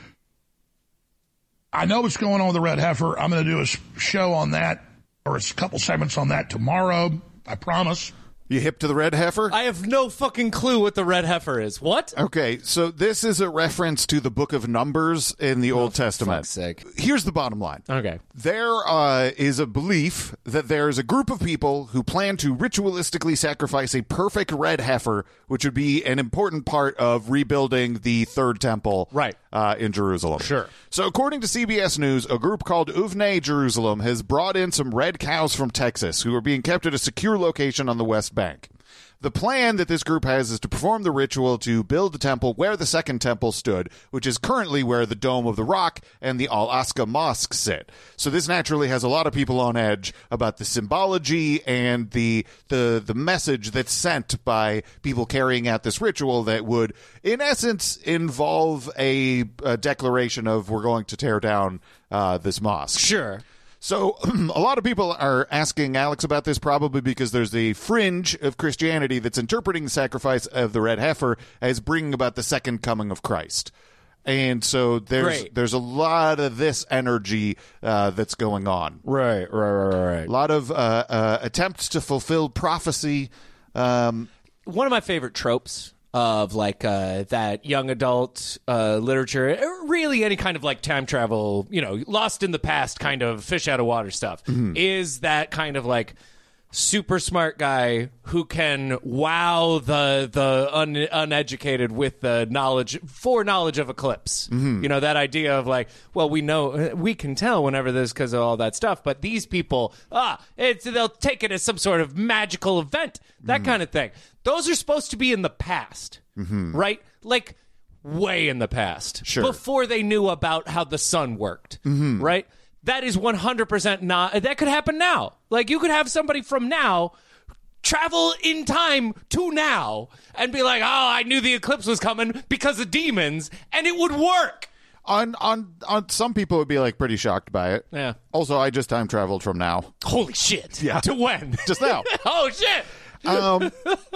I know what's going on with the red heifer. I'm going to do a show on that, or a couple segments on that tomorrow. I promise. You hip to the red heifer? I have no fucking clue what the red heifer is. What? Okay, so this is a reference to the book of Numbers in the oh, Old Testament. Fuck's sake. Here's the bottom line. Okay. There uh, is a belief that there's a group of people who plan to ritualistically sacrifice a perfect red heifer, which would be an important part of rebuilding the third temple right. uh, in Jerusalem. Sure. So according to C B S News, a group called Uvnei Jerusalem has brought in some red cows from Texas who are being kept at a secure location on the West Bank. The plan that this group has is to perform the ritual to build the temple where the second temple stood, which is currently where the Dome of the Rock and the Al-Aqsa Mosque sit. So this naturally has a lot of people on edge about the symbology and the the the message that's sent by people carrying out this ritual that would, in essence, involve a, a declaration of we're going to tear down uh, this mosque. Sure. So a lot of people are asking Alex about this, probably because there's a fringe of Christianity that's interpreting the sacrifice of the red heifer as bringing about the second coming of Christ. And so there's Great. there's a lot of this energy uh, that's going on. Right, right, right, right. A lot of uh, uh, attempts to fulfill prophecy. Um, One of my favorite tropes of like uh, that young adult uh, literature, really any kind of like time travel, you know, lost in the past kind of fish out of water stuff, mm-hmm. is that kind of like super smart guy who can wow the the un, uneducated with the knowledge, foreknowledge of eclipse. Mm-hmm. You know, that idea of like, well, we know, we can tell whenever this because of all that stuff, but these people, ah, it's, they'll take it as some sort of magical event, that mm-hmm. kind of thing. Those are supposed to be in the past, mm-hmm. right? Like way in the past, sure. before they knew about how the sun worked, mm-hmm. right? That is one hundred percent not, that could happen now. Like you could have somebody from now travel in time to now and be like, oh, I knew the eclipse was coming because of demons, and it would work. On on on some people would be like pretty shocked by it. Yeah. Also, I just time traveled from now. Holy shit. Yeah. To when? Just now. Oh shit. Um,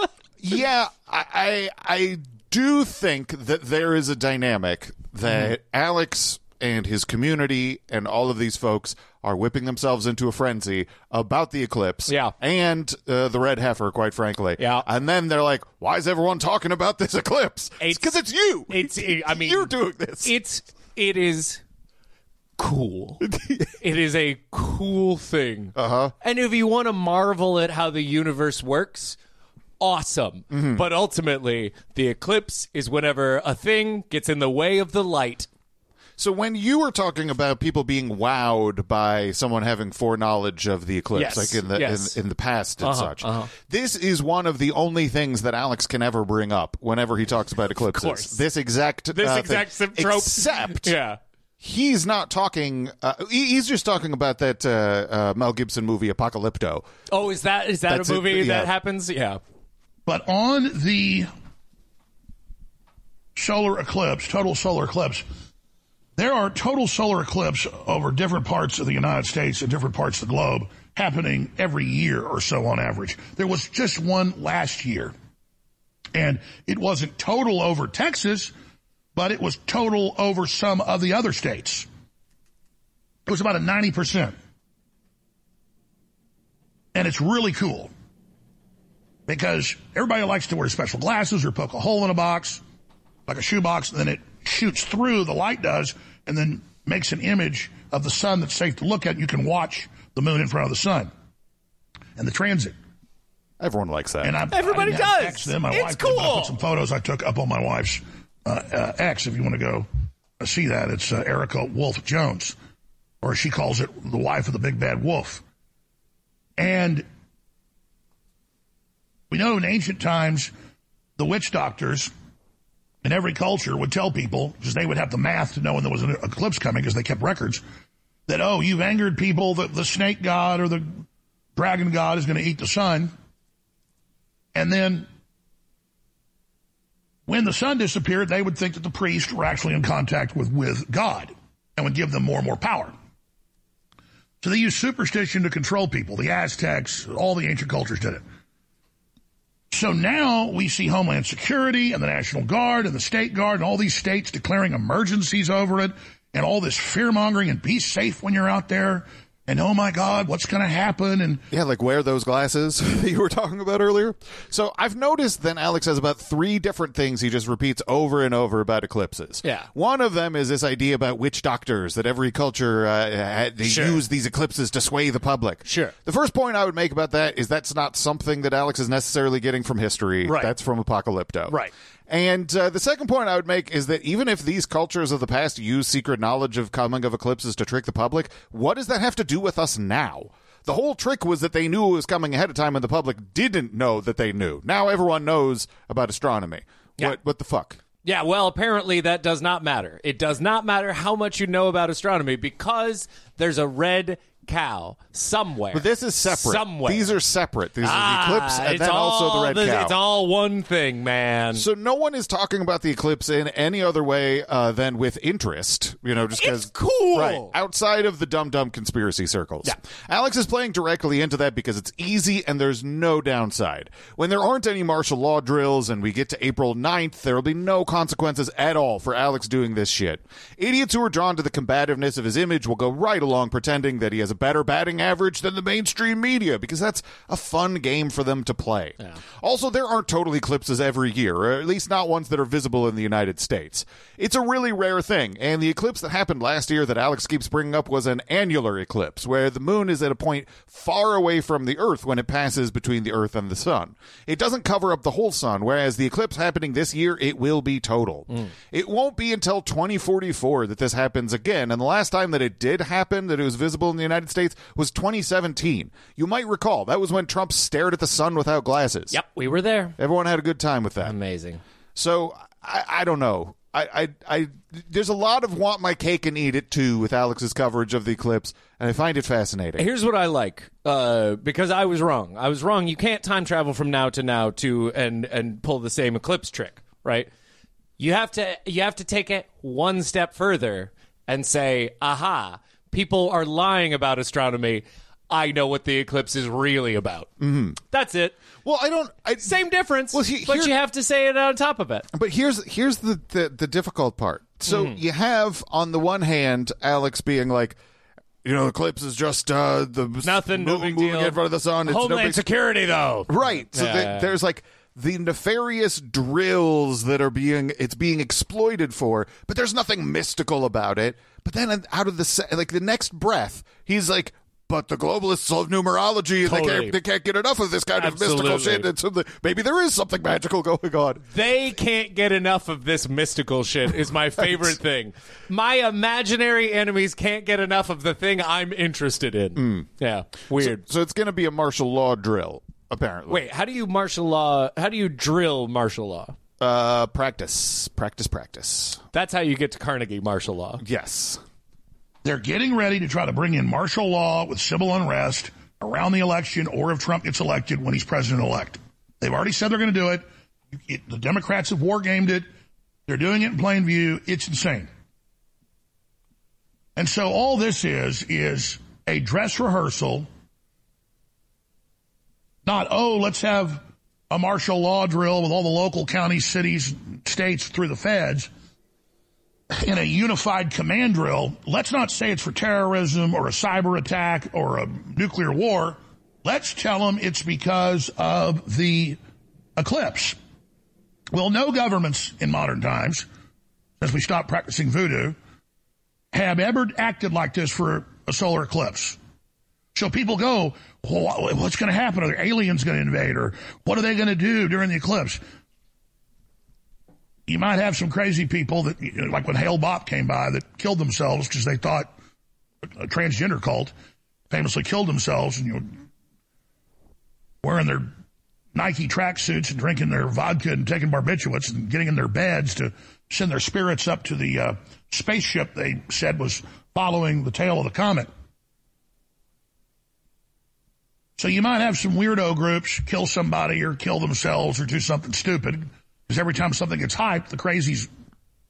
yeah, I, I I do think that there is a dynamic that mm. Alex and his community and all of these folks are whipping themselves into a frenzy about the eclipse yeah. and uh, the red heifer, quite frankly. Yeah. And then they're like, why is everyone talking about this eclipse? It's because it's, it's you. It's, it, I mean, you're doing this. It's, it is cool. It is a cool thing. Uh-huh. And if you want to marvel at how the universe works, awesome. Mm-hmm. But ultimately, the eclipse is whenever a thing gets in the way of the light. So when you were talking about people being wowed by someone having foreknowledge of the eclipse, yes, like in the yes. in, in the past and uh-huh, such, uh-huh. this is one of the only things that Alex can ever bring up whenever he talks about eclipses. Of course. This exact this uh, exact thing. trope. Except, yeah. he's not talking. Uh, he, he's just talking about that uh, uh, Mel Gibson movie Apocalypto. Oh, is that is that That's a movie it, yeah. that happens? Yeah. But on the solar eclipse, total solar eclipse, there are total solar eclipse over different parts of the United States and different parts of the globe happening every year or so on average. There was just one last year. And it wasn't total over Texas, but it was total over some of the other states. It was about a ninety percent. And it's really cool because everybody likes to wear special glasses or poke a hole in a box, like a shoebox, and then it shoots through, the light does, and then makes an image of the sun that's safe to look at. You can watch the moon in front of the sun and the transit. Everyone likes that. And I, Everybody I does. X them. My it's wife cool. Did, I put some photos I took up on my wife's uh, uh, X. If you want to go uh, see that, it's uh, Erica Wolf Jones, or she calls it the wife of the big bad wolf. And we know in ancient times, the witch doctors in every culture would tell people, because they would have the math to know when there was an eclipse coming, because they kept records, that, oh, you've angered people, that the snake god or the dragon god is going to eat the sun. And then when the sun disappeared, they would think that the priests were actually in contact with, with God and would give them more and more power. So they used superstition to control people. The Aztecs, all the ancient cultures did it. So now we see Homeland Security and the National Guard and the State Guard and all these states declaring emergencies over it and all this fear-mongering and be safe when you're out there. And, oh, my God, what's going to happen? And yeah, like wear those glasses that you were talking about earlier. So I've noticed that Alex has about three different things he just repeats over and over about eclipses. Yeah. One of them is this idea about witch doctors, that every culture, uh, they Sure. use these eclipses to sway the public. Sure. The first point I would make about that is that's not something that Alex is necessarily getting from history. Right. That's from Apocalypto. Right. And uh, the second point I would make is that even if these cultures of the past use secret knowledge of coming of eclipses to trick the public, what does that have to do with us now? The whole trick was that they knew it was coming ahead of time and the public didn't know that they knew. Now everyone knows about astronomy. Yeah. What, what the fuck? Yeah, well, apparently that does not matter. It does not matter how much you know about astronomy because there's a red cow somewhere. But this is separate. Somewhere. These are separate. These ah, are the eclipse and it's then also all the red cow. It's all one thing, man. So no one is talking about the eclipse in any other way uh, than with interest, you know, just because It's cool. right outside of the dumb dumb conspiracy circles. Yeah. Alex is playing directly into that because it's easy and there's no downside. When there aren't any martial law drills and we get to April ninth, there will be no consequences at all for Alex doing this shit. Idiots who are drawn to the combativeness of his image will go right along pretending that he has a better batting average than the mainstream media because that's a fun game for them to play. Yeah. Also, there aren't total eclipses every year, or at least not ones that are visible in the United States. It's a really rare thing, and the eclipse that happened last year that Alex keeps bringing up was an annular eclipse, where the moon is at a point far away from the Earth when it passes between the Earth and the sun. It doesn't cover up the whole sun, whereas the eclipse happening this year, it will be total. Mm. It won't be until twenty forty-four that this happens again, and the last time that it did happen, that it was visible in the United States, was twenty seventeen. You might recall, that was when Trump stared at the sun without glasses. Yep, we were there. Everyone had a good time with that. Amazing. So, I, I don't know. I, I, I, there's a lot of want my cake and eat it, too, with Alex's coverage of the eclipse, and I find it fascinating. Here's what I like, uh, because I was wrong. I was wrong. You can't time travel from now to now to and and pull the same eclipse trick, right? You have to you have to take it one step further and say, aha, people are lying about astronomy. I know what the eclipse is really about. Mm-hmm. That's it. Well, I don't... I, Same difference, well, he, but here, you have to say it on top of it. But here's here's the, the, the difficult part. So mm. you have, on the one hand, Alex being like, you know, the eclipse is just uh, the Nothing, no moving big deal. in front of the sun. It's Homeland no big... Security, though. Right. So yeah, the, yeah. there's like the nefarious drills that are being it's being exploited for, but there's nothing mystical about it. But then out of the se- like the next breath, he's like, but the globalists love numerology and Totally. they, can't, they can't get enough of this kind Absolutely. of mystical shit. And so the, maybe there is something magical going on. They can't get enough of this mystical shit is my favorite thing. My imaginary enemies can't get enough of the thing I'm interested in. Mm. Yeah, weird. So, so it's going to be a martial law drill, apparently. Wait, how do you martial law? How do you drill martial law? Uh, practice. Practice, practice. That's how you get to Carnegie martial law. Yes. They're getting ready to try to bring in martial law with civil unrest around the election or if Trump gets elected when he's president-elect. They've already said they're going to do it. it. The Democrats have war-gamed it. They're doing it in plain view. It's insane. And so all this is, is a dress rehearsal. Not, oh, let's have a martial law drill with all the local counties, cities, states through the feds. In a unified command drill, let's not say it's for terrorism or a cyber attack or a nuclear war. Let's tell them it's because of the eclipse. Well, no governments in modern times, since we stopped practicing voodoo, have ever acted like this for a solar eclipse. So people go, well, what's going to happen? Are there aliens going to invade? Or what are they going to do during the eclipse? You might have some crazy people that, you know, like when Hale Bopp came by, that killed themselves because they thought a transgender cult famously killed themselves, and you know, wearing their Nike tracksuits and drinking their vodka and taking barbiturates and getting in their beds to send their spirits up to the uh, spaceship they said was following the tail of the comet. So you might have some weirdo groups kill somebody or kill themselves or do something stupid. Because every time something gets hyped, the crazies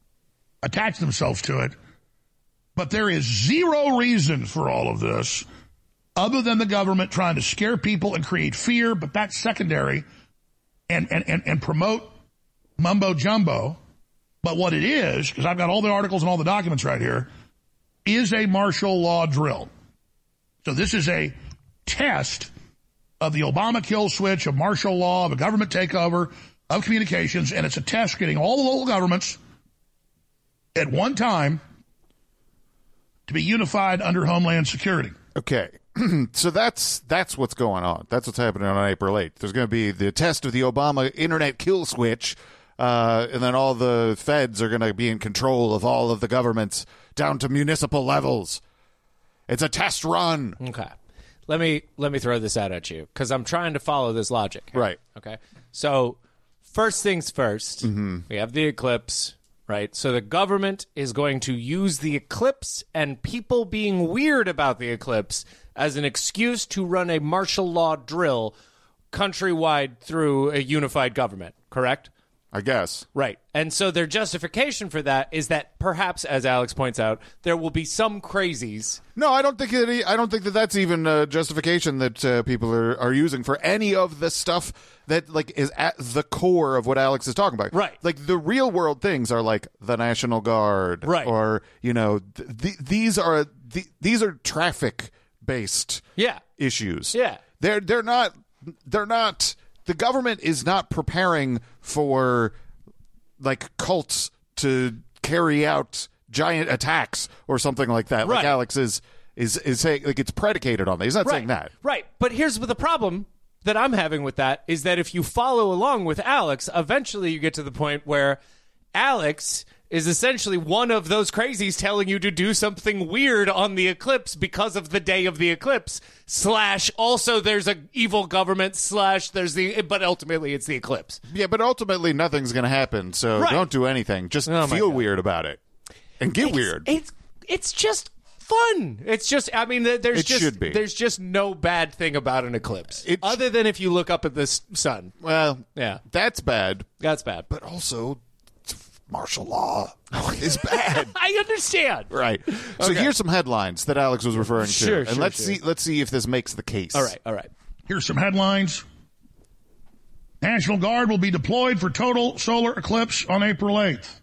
attach themselves to it. But there is zero reason for all of this. other than the government trying to scare people and create fear, but that's secondary, and, and, and, and promote mumbo jumbo. But what it is, because I've got all the articles and all the documents right here, is a martial law drill. So this is a test of the Obama kill switch, of martial law, of a government takeover of communications, and it's a test getting all the local governments at one time to be unified under Homeland Security. Okay. So that's that's what's going on. That's what's happening on April eighth. There's going to be the test of the Obama internet kill switch, uh, and then all the feds are going to be in control of all of the governments down to municipal levels. It's a test run. Okay. Let me let me throw this out at you because I'm trying to follow this logic here. Right. Okay. So first things first, mm-hmm. we have the eclipse, right? So the government is going to use the eclipse and people being weird about the eclipse as an excuse to run a martial law drill countrywide through a unified government, correct? I guess. Right. And so their justification for that is that perhaps, as Alex points out, there will be some crazies. No, I don't think it, I don't think that that's even a justification that uh, people are, are using for any of the stuff that like is at the core of what Alex is talking about. Right. Like the real world things are like the National Guard. Right. Or, you know, th- th- these are th- these are traffic based yeah. issues. Yeah. They're they're not they're not the government is not preparing for like cults to carry out giant attacks or something like that. Right. Like Alex is is is saying, like it's predicated on that. He's not right. saying that. Right. But here's the problem that I'm having with that is that if you follow along with Alex, eventually you get to the point where Alex is essentially one of those crazies telling you to do something weird on the eclipse because of the day of the eclipse, slash also there's a evil government, slash there's the, but ultimately it's the eclipse. Yeah, but ultimately nothing's going to happen, so Right. don't do anything. Just Oh my feel God. weird about it. And get It's- weird. It's it's just fun. It's just, I mean, there- there's It just should be. there's just no bad thing about an eclipse, It sh- other than if you look up at the s- sun. Well, Yeah. that's bad, That's bad. but also martial law is bad. I understand. Right. So Okay. here's some headlines that Alex was referring to. Sure, and sure, let's sure. see let's see if this makes the case. All right. All right. Here's some headlines. National Guard will be deployed for total solar eclipse on April eighth.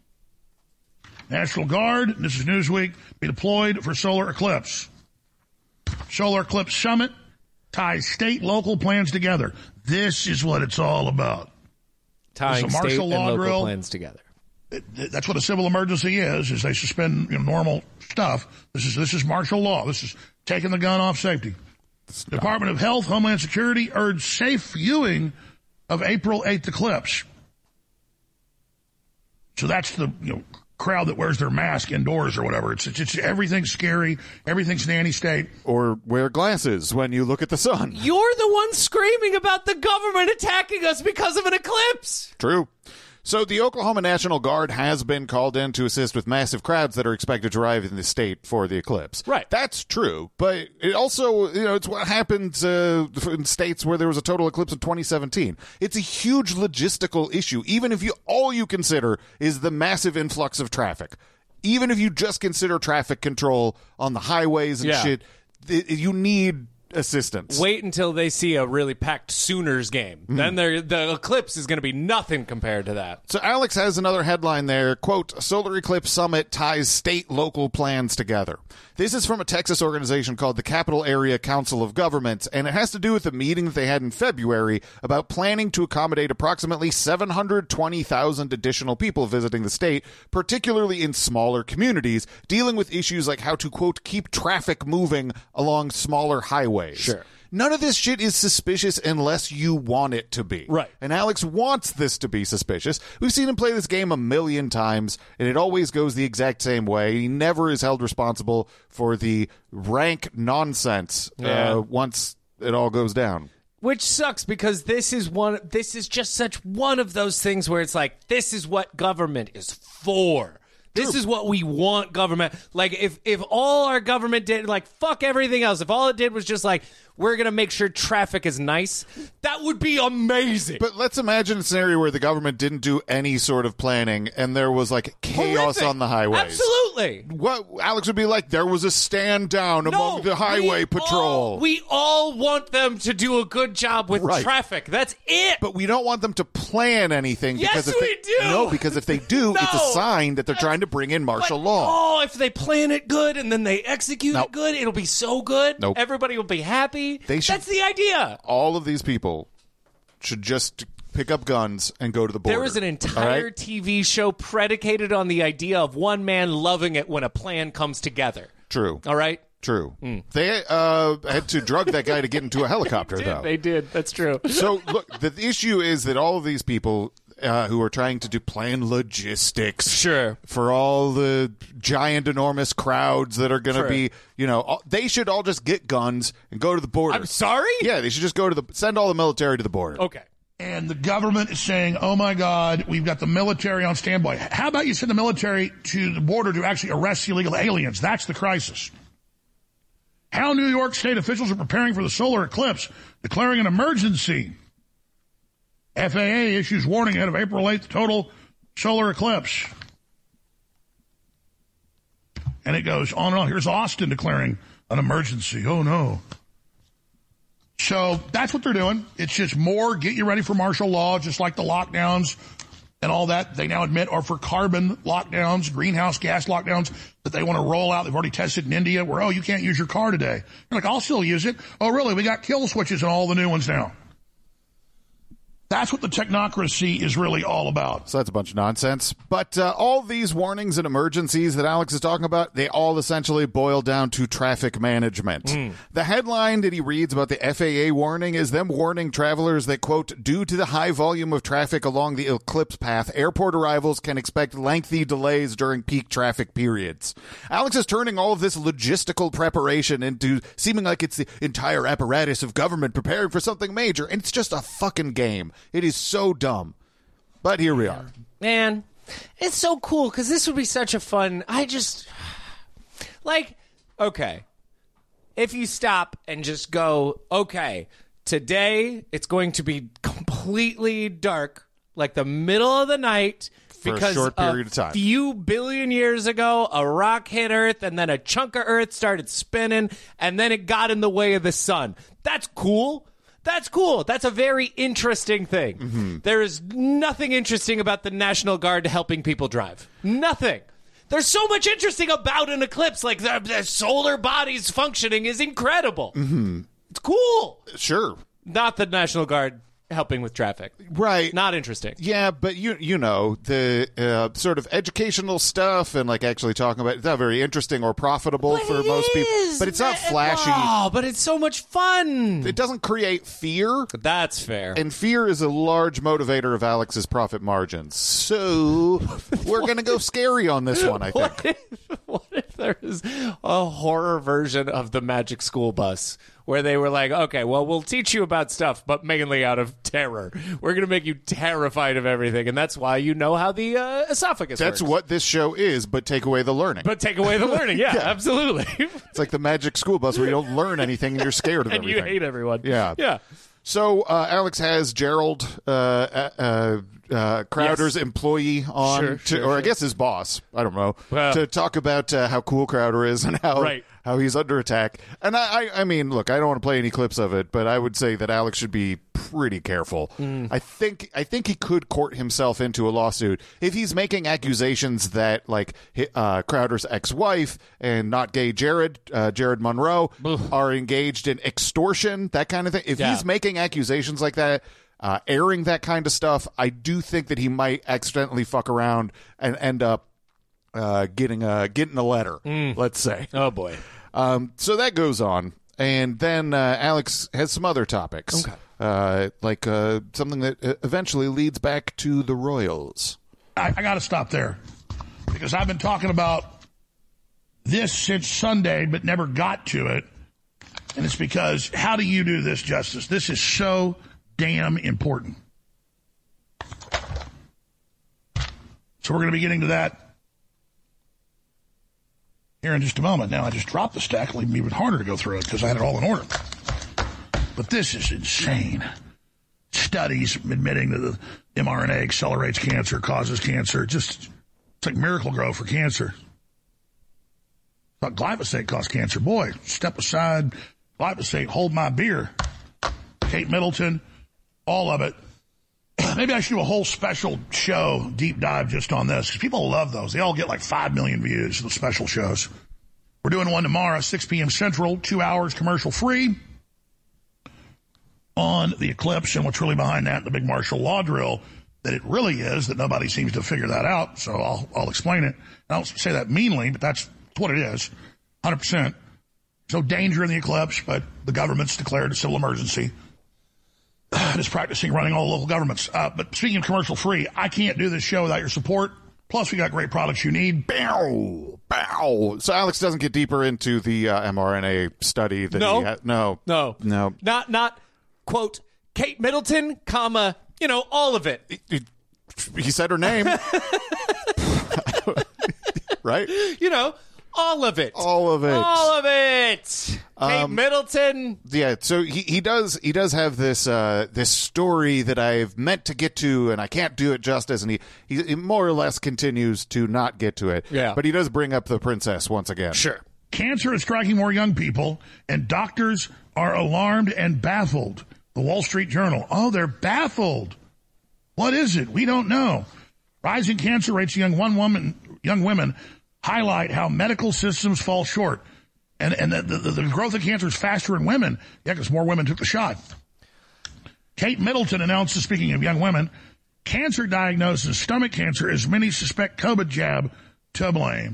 National Guard, this is Newsweek, be deployed for solar eclipse. Solar Eclipse Summit ties state local plans together. This is what it's all about. Tying It's a state martial and law local drill. plans together. That's what a civil emergency is, is they suspend you know, normal stuff. This is this is martial law. This is taking the gun off safety. Department of Health, Homeland Security urged safe viewing of April eighth eclipse. So that's the you know crowd that wears their mask indoors or whatever. It's, it's, it's everything's scary. Everything's nanny state. Or wear glasses when you look at the sun. You're the one screaming about the government attacking us because of an eclipse. True. So the Oklahoma National Guard has been called in to assist with massive crowds that are expected to arrive in the state for the eclipse. Right. That's true. But it also, you know, it's what happened uh, in states where there was a total eclipse in twenty seventeen. It's a huge logistical issue, even if you all you consider is the massive influx of traffic. Even if you just consider traffic control on the highways and Yeah. shit, th- you need assistance. Wait until they see a really packed Sooners game. Mm-hmm. Then they're- the eclipse is going to be nothing compared to that. So Alex has another headline there, quote, Solar Eclipse Summit ties state-local plans together. This is from a Texas organization called the Capital Area Council of Governments, and it has to do with a meeting that they had in February about planning to accommodate approximately seven hundred twenty thousand additional people visiting the state, particularly in smaller communities, dealing with issues like how to, quote, keep traffic moving along smaller highways. Sure. None of this shit is suspicious unless you want it to be. Right. And Alex wants this to be suspicious. We've seen him play this game a million times, and it always goes the exact same way. He never is held responsible for the rank nonsense Yeah. uh, once it all goes down. Which sucks because this is one. This is just such one of those things where it's like, this is what government is for. This is what we want government. Like, if, if all our government did, like, fuck everything else. If all it did was just like, we're going to make sure traffic is nice. That would be amazing. But let's imagine a scenario where the government didn't do any sort of planning and there was like chaos Horrific. on the highways. Absolutely. What Alex would be like, there was a stand down No, among the highway we patrol. All, we all want them to do a good job with Right. traffic. That's it. But we don't want them to plan anything. Yes, because if we they, do. No, because if they do, No. it's a sign that they're trying to bring in martial But, law. Oh, if they plan it good and then they execute Nope. it good, it'll be so good. Nope. Everybody will be happy. They should- That's the idea. All of these people should just pick up guns and go to the border. There was an All entire right? T V show predicated on the idea of one man loving it when a plan comes together. True. All right? True. They uh, had to drug that guy to get into a helicopter, though. They did. That's true. So, look, the issue is that all of these people uh, who are trying to do plan logistics Sure. for all the giant, enormous crowds that are going to Sure. be, you know, all, they should all just get guns and go to the border. I'm sorry? Yeah, they should just go to the, send all the military to the border. Okay. And the government is saying, oh, my God, we've got the military on standby. How about you send the military to the border to actually arrest illegal aliens? That's the crisis. How New York State officials are preparing for the solar eclipse, declaring an emergency. F A A issues warning ahead of April eighth total solar eclipse. And it goes on and on. Here's Austin declaring an emergency. Oh, no. So that's what they're doing. It's just more get you ready for martial law, just like the lockdowns and all that they now admit are for carbon lockdowns, greenhouse gas lockdowns that they want to roll out. They've already tested in India where, oh, you can't use your car today. You're like, I'll still use it. Oh, really? We got kill switches and all the new ones now. That's what the technocracy is really all about. So that's a bunch of nonsense. But uh, all these warnings and emergencies that Alex is talking about, they all essentially boil down to traffic management. Mm. The headline that he reads about the F A A warning is them warning travelers that, quote, due to the high volume of traffic along the eclipse path, airport arrivals can expect lengthy delays during peak traffic periods. Alex is turning all of this logistical preparation into seeming like it's the entire apparatus of government preparing for something major, and it's just a fucking game. It is so dumb. But here we are. Man, it's so cool because this would be such a fun... I just... Like, okay. If you stop and just go, okay, today it's going to be completely dark, like the middle of the night... For because a short period of time. A few billion years ago, a rock hit Earth, and then a chunk of Earth started spinning, and then it got in the way of the sun. That's cool. That's cool. That's a very interesting thing. Mm-hmm. There is nothing interesting about the National Guard helping people drive. Nothing. There's so much interesting about an eclipse. Like the, the solar body's functioning is incredible. Mm-hmm. It's cool. Sure. Not the National Guard helping with traffic. Right. Not interesting. Yeah, but you you know, the uh, sort of educational stuff and like actually talking about it's not very interesting or profitable But for it most people. is. But it's not That- flashy. Oh, but it's so much fun. It doesn't create fear. That's fair. And fear is a large motivator of Alex's profit margins. So we're going to go scary on this one, I think. What if, what if there is a horror version of the Magic School Bus where they were like, okay, well, we'll teach you about stuff, but mainly out of terror. We're going to make you terrified of everything, and that's why you know how the uh, esophagus That's works. what this show is, but take away the learning. But take away the learning. Yeah, Yeah. absolutely. It's like the Magic School Bus where you don't learn anything and you're scared of And everything. you hate everyone. Yeah. Yeah. So uh, Alex has Gerald uh, uh, uh, Crowder's Yes. employee on, Sure, to, sure, or sure. I guess his boss, I don't know, Well- to talk about uh, how cool Crowder is and how Right. how he's under attack. And I, I, I mean, look, I don't want to play any clips of it, but I would say that Alex should be pretty careful. Mm. I think I think he could court himself into a lawsuit if he's making accusations that like hi- uh, Crowder's ex-wife and not gay Jared uh, Jared Monroe are engaged in extortion, that kind of thing. If Yeah. he's making accusations like that, uh, airing that kind of stuff, I do think that he might accidentally fuck around and end up uh, getting a getting a letter. Let's say. Oh, boy. Um, so that goes on, and then uh, Alex has some other topics, Okay. uh, like uh, something that uh, eventually leads back to the Royals. I, I got to stop there because I've been talking about this since Sunday, but never got to it. And it's because how do you do this, Justice? This is so damn important. So we're going to be getting to that here in just a moment. Now, I just dropped the stack, leaving me even harder to go through it because I had it all in order. But this is insane. Studies admitting that the mRNA accelerates cancer, causes cancer. Just, it's like Miracle-Gro for cancer. But glyphosate caused cancer. Boy, step aside, glyphosate, hold my beer. Kate Middleton, all of it. Maybe I should do a whole special show, deep dive just on this, because people love those. They all get like five million views, the special shows. We're doing one tomorrow, six p.m. Central, two hours commercial free on the eclipse and what's really behind that, the big martial law drill, that it really is, that nobody seems to figure that out. So I'll, I'll explain it. I don't say that meanly, but that's what it is, one hundred percent. There's no danger in the eclipse, but the government's declared a civil emergency. And is practicing running all the local governments. Uh, but speaking of commercial free, I can't do this show without your support. Plus, we got great products you need. Bow, bow. So Alex doesn't get deeper into the uh, mRNA study that No. he had. No, No. no. Not, not, quote, Kate Middleton, comma, you know, all of it. He, he said her name. Right? You know, all of it. All of it. All of it. Kate Um, Middleton. Yeah, so he, he does he does have this uh, this story that I've meant to get to, and I can't do it justice, and he, he, he more or less continues to not get to it. Yeah. But he does bring up the princess once again. Sure. Cancer is striking more young people, and doctors are alarmed and baffled. The Wall Street Journal. Oh, they're baffled. What is it? We don't know. Rising cancer rates young one woman, young women highlight how medical systems fall short. And and the, the, the growth of cancer is faster in women. Yeah, because more women took the shot. Kate Middleton announced, speaking of young women, cancer diagnosis, stomach cancer, as many suspect COVID jab to blame.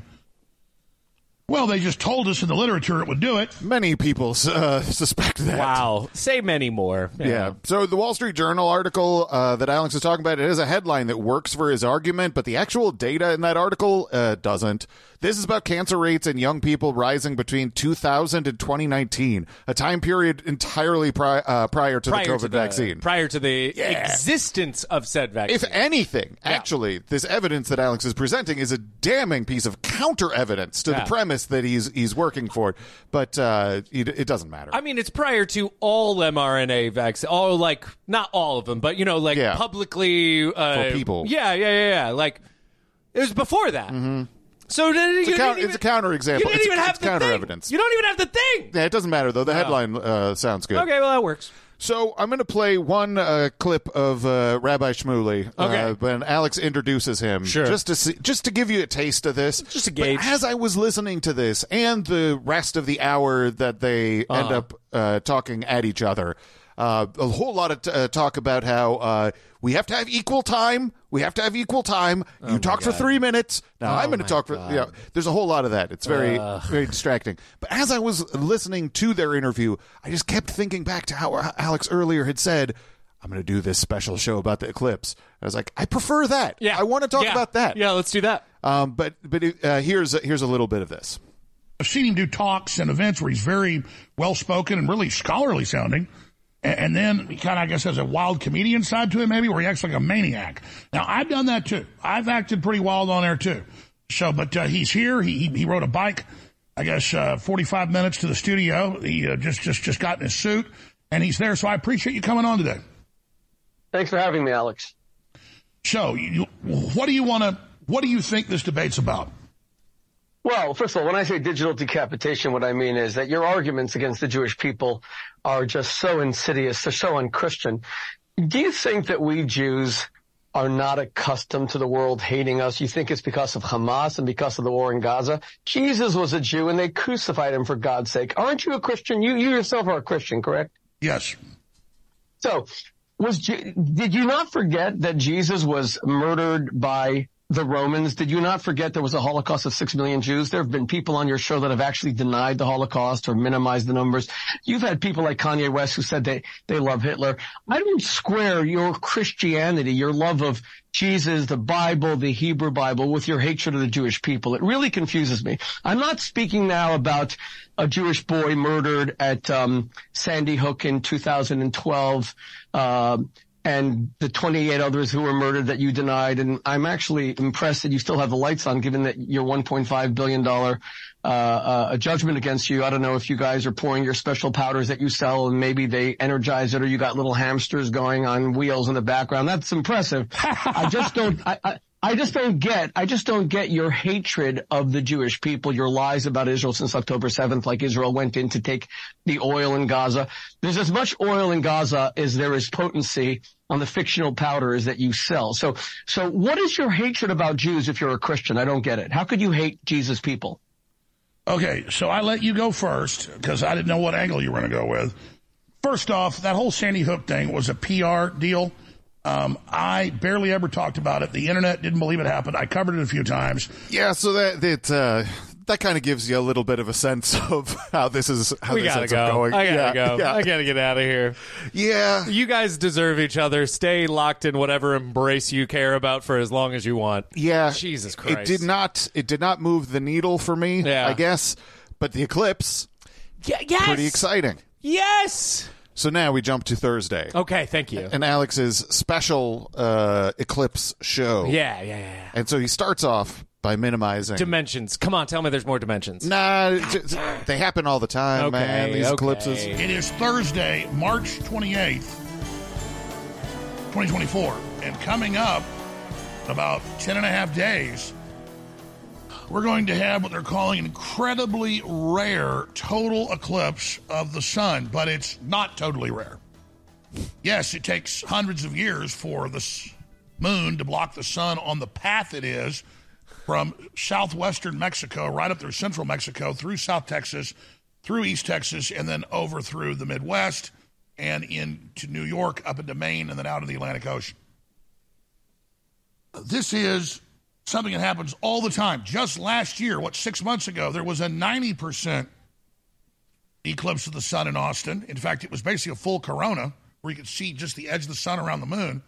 Well, they just told us in the literature it would do it. Many people uh, suspect that. Wow. Say many more. Yeah. So the Wall Street Journal article uh, that Alex is talking about, it is a headline that works for his argument, but the actual data in that article uh, doesn't. This is about cancer rates in young people rising between two thousand and twenty nineteen, a time period entirely pri- uh, prior to Prior the COVID to the, vaccine. Prior to the Yeah. existence of said vaccine. If anything, Yeah. actually, this evidence that Alex is presenting is a damning piece of counter evidence to Yeah. the premise that he's he's working for. But uh, it, it doesn't matter. I mean, it's prior to all mRNA vaccines, all like not all of them, but you know, like Yeah. publicly uh, For people. Yeah, yeah, yeah, yeah. Like it was before that. Mm-hmm. So then It's you a, count, didn't even, it's a counter example. You didn't it's even have it's the counter thing. evidence. You don't even have the thing. Yeah, it doesn't matter though. The headline uh, sounds good. Okay, well that works. So I'm going to play one uh, clip of uh, Rabbi Shmuley Okay. uh, when Alex introduces him, Sure. just to see, just to give you a taste of this. Just a But gauge. as I was listening to this and the rest of the hour that they end Uh-huh. up uh, talking at each other, uh, a whole lot of t- uh, talk about how uh, we have to have equal time. We have to have equal time. You talk for God. three minutes. Now Oh I'm going to my talk for. God. Yeah, there's a whole lot of that. It's very, very distracting. But as I was listening to their interview, I just kept thinking back to how Alex earlier had said, I'm going to do this special show about the eclipse. I was like, I prefer that. Yeah, I want to talk Yeah. about that. Yeah, let's do that. Um, but but uh, here's here's a little bit of this. I've seen him do talks and events where he's very well-spoken and really scholarly sounding. And, and then he kind of, I guess, has a wild comedian side to him, maybe, where he acts like a maniac. Now, I've done that, too. I've acted pretty wild on air, too. So, but uh, he's here. He, he he rode a bike, I guess, uh, forty-five minutes to the studio. He uh, just, just, just got in his suit, and he's there. So I appreciate you coming on today. Thanks for having me, Alex. So, you, what do you want to, what do you think this debate's about? Well, first of all, when I say digital decapitation, what I mean is that your arguments against the Jewish people are just so insidious, they're so unchristian. Do you think that we Jews are not accustomed to the world hating us? You think it's because of Hamas and because of the war in Gaza? Jesus was a Jew and they crucified him for God's sake. Aren't you a Christian? You, you yourself are a Christian, correct? Yes. So, was did you not forget that Jesus was murdered by the Romans? Did you not forget there was a Holocaust of six million Jews? There have been people on your show that have actually denied the Holocaust or minimized the numbers. You've had people like Kanye West who said they, they love Hitler. I don't square your Christianity, your love of Jesus, the Bible, the Hebrew Bible, with your hatred of the Jewish people. It really confuses me. I'm not speaking now about a Jewish boy murdered at um, Sandy Hook in two thousand twelve, uh, and the twenty-eight others who were murdered that you denied. And I'm actually impressed that you still have the lights on, given that your one point five billion dollars uh, uh, judgment against you. I don't know if you guys are pouring your special powders that you sell and maybe they energize it, or you got little hamsters going on wheels in the background. That's impressive. I just don't, I, I, I just don't get, I just don't get your hatred of the Jewish people, your lies about Israel since October seventh, like Israel went in to take the oil in Gaza. There's as much oil in Gaza as there is potency on the fictional powders that you sell. So, so what is your hatred about Jews if you're a Christian? I don't get it. How could you hate Jesus people? Okay, so I let you go first because I didn't know what angle you were going to go with. First off, that whole Sandy Hook thing was a P R deal. Um, I barely ever talked about it. The internet didn't believe it happened. I covered it a few times. Yeah, so that that uh, that kind of gives you a little bit of a sense of how this is how we this gotta ends go. up going. I gotta yeah, go. Yeah. I gotta get out of here. Yeah, You guys deserve each other. Stay locked in whatever embrace you care about for as long as you want. yeah. Jesus Christ. It did not. It did not move the needle for me. Yeah. I guess, but the eclipse Yeah, yes. pretty exciting. Yes. So now we jump to Thursday. Okay, thank you. And Alex's special uh, eclipse show. Yeah, yeah, yeah. And so he starts off by minimizing. Dimensions. Come on, tell me there's more dimensions. Nah, j- j- they happen all the time, Okay, man. These okay. eclipses. It is Thursday, March twenty-eighth, twenty twenty-four. And coming up in about ten and a half days, we're going to have what they're calling an incredibly rare total eclipse of the sun, but it's not totally rare. Yes, it takes hundreds of years for the moon to block the sun on the path it is from southwestern Mexico, right up through central Mexico, through South Texas, through East Texas, and then over through the Midwest and into New York, up into Maine, and then out of the Atlantic Ocean. This is something that happens all the time. Just last year, what, six months ago, there was a ninety percent eclipse of the sun in Austin. In fact, it was basically a full corona where you could see just the edge of the sun around the moon.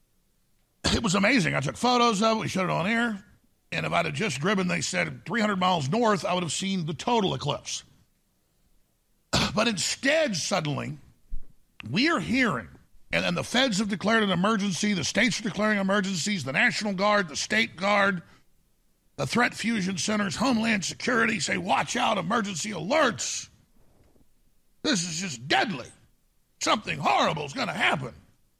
It was amazing. I took photos of it. We showed it on air. And if I'd have just driven, they said, three hundred miles north, I would have seen the total eclipse. But instead, suddenly, we are hearing, and, and the feds have declared an emergency, the states are declaring emergencies, the National Guard, the State Guard, the Threat Fusion Centers, Homeland Security say, watch out, emergency alerts. This is just deadly. Something horrible is going to happen.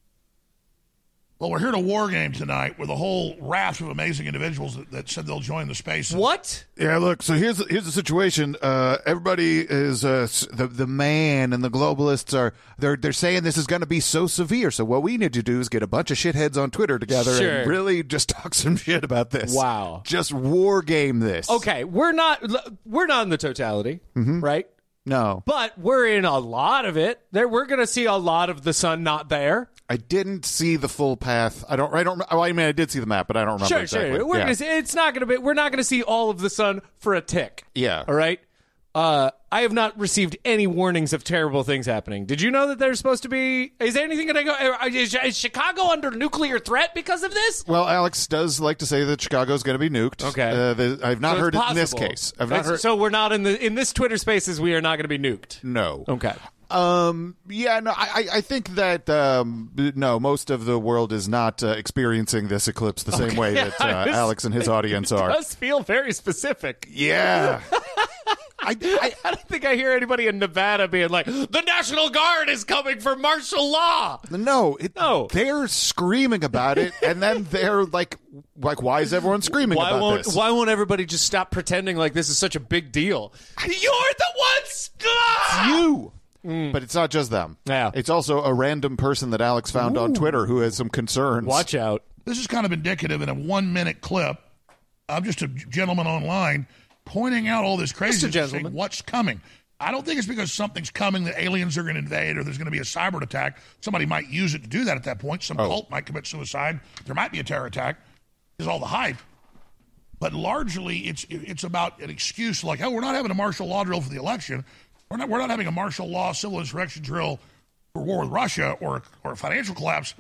Well, we're here to War Game tonight with a whole raft of amazing individuals that, that said they'll join the space. What? Yeah, look. So here's here's the situation. Uh, everybody is uh, the the man and the globalists are they're they're saying this is going to be so severe. So what we need to do is get a bunch of shitheads on Twitter together Sure. and really just talk some shit about this. Wow. Just war game this. Okay, we're not we're not in the totality, right? No, But we're in a lot of it. There, we're going to see a lot of the sun not there. I didn't see the full path. I don't. I don't. Oh, I mean, I did see the map, but I don't remember Sure, exactly. sure. We're Yeah. gonna see, it's not going to be. We're not going to see all of the sun for a tick. Yeah. All right. Uh, I have not received any warnings of terrible things happening. Did you know that there's supposed to be? Is there anything going to go? Is, is Chicago under nuclear threat because of this? Well, Alex does like to say that Chicago's going to be nuked. Okay. Uh, the, I've not So heard it's it in this possible. case. I've not That's- heard. So we're not in the in this Twitter Spaces. We are not going to be nuked. No. Okay. Um. Yeah. No. I. I I think that. Um. No. Most of the world is not uh, experiencing this eclipse the same way that uh, I was- Alex and his audience are. It does feel very specific. Yeah. I, I, I don't think I hear anybody in Nevada being like, the National Guard is coming for martial law. no, it, No. they're screaming about it, and then they're like, like, why is everyone screaming Why about won't this? Why won't everybody just stop pretending like this is such a big deal? You're the ones. Ah! you. But it's not just them. Yeah. It's also a random person that Alex found on Twitter who has some concerns. Watch out. This is kind of indicative in a one-minute clip. I'm just a gentleman online pointing out all this crazy Just a gentleman. saying what's coming. I don't think it's because something's coming that aliens are going to invade or there's going to be a cyber attack. Somebody might use it to do that at that point. Some Oh. cult might commit suicide. There might be a terror attack. There's all the hype. But largely, it's it's about an excuse like, oh, we're not having a martial law drill for the election. We're not we're not having a martial law civil insurrection drill for war with Russia or or a financial collapse.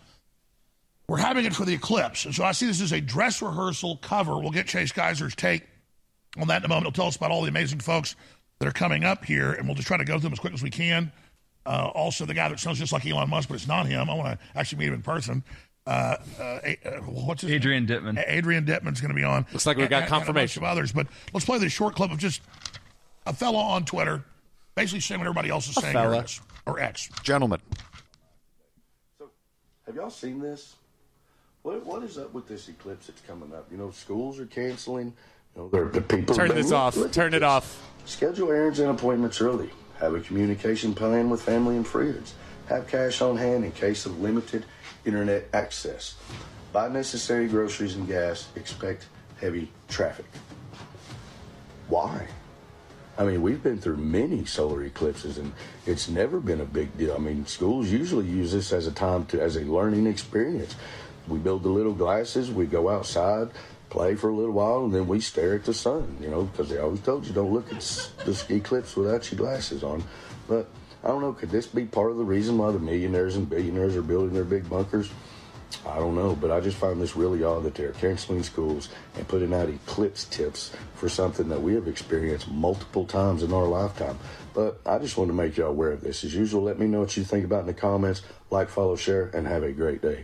We're having it for the eclipse. And so I see this as a dress rehearsal cover. We'll get Chase Geiser's take on that in a moment. He'll tell us about all the amazing folks that are coming up here, and we'll just try to go through them as quick as we can. Uh, also, the guy that sounds just like Elon Musk, but it's not him. I want to actually meet him in person. Uh, uh, uh, what's his Adrian name? Dittman. Adrian Dittman's going to be on. Looks like we got and, confirmation. And a bunch of others, but let's play this short clip of just a fellow on Twitter basically saying what everybody else is A saying fella. or X. Or X. Gentlemen. So, have y'all seen this? What What is up with this eclipse that's coming up? You know, schools are canceling. You know, there the people. Turn they- this look- off. look at Turn it this. off. Schedule errands and appointments early. Have a communication plan with family and friends. Have cash on hand in case of limited internet access. Buy necessary groceries and gas. Expect heavy traffic. Why? I mean, we've been through many solar eclipses, and it's never been a big deal. I mean, schools usually use this as a time to, as a learning experience. We build the little glasses, we go outside, play for a little while, and then we stare at the sun, you know, because they always told you don't look at s- this eclipse without your glasses on. But I don't know, could this be part of the reason why the millionaires and billionaires are building their big bunkers? I don't know, but I just find this really odd that they're canceling schools and putting out eclipse tips for something that we have experienced multiple times in our lifetime. But I just want to make y'all aware of this. As usual, let me know what you think about it in the comments. Like, follow, share, and have a great day.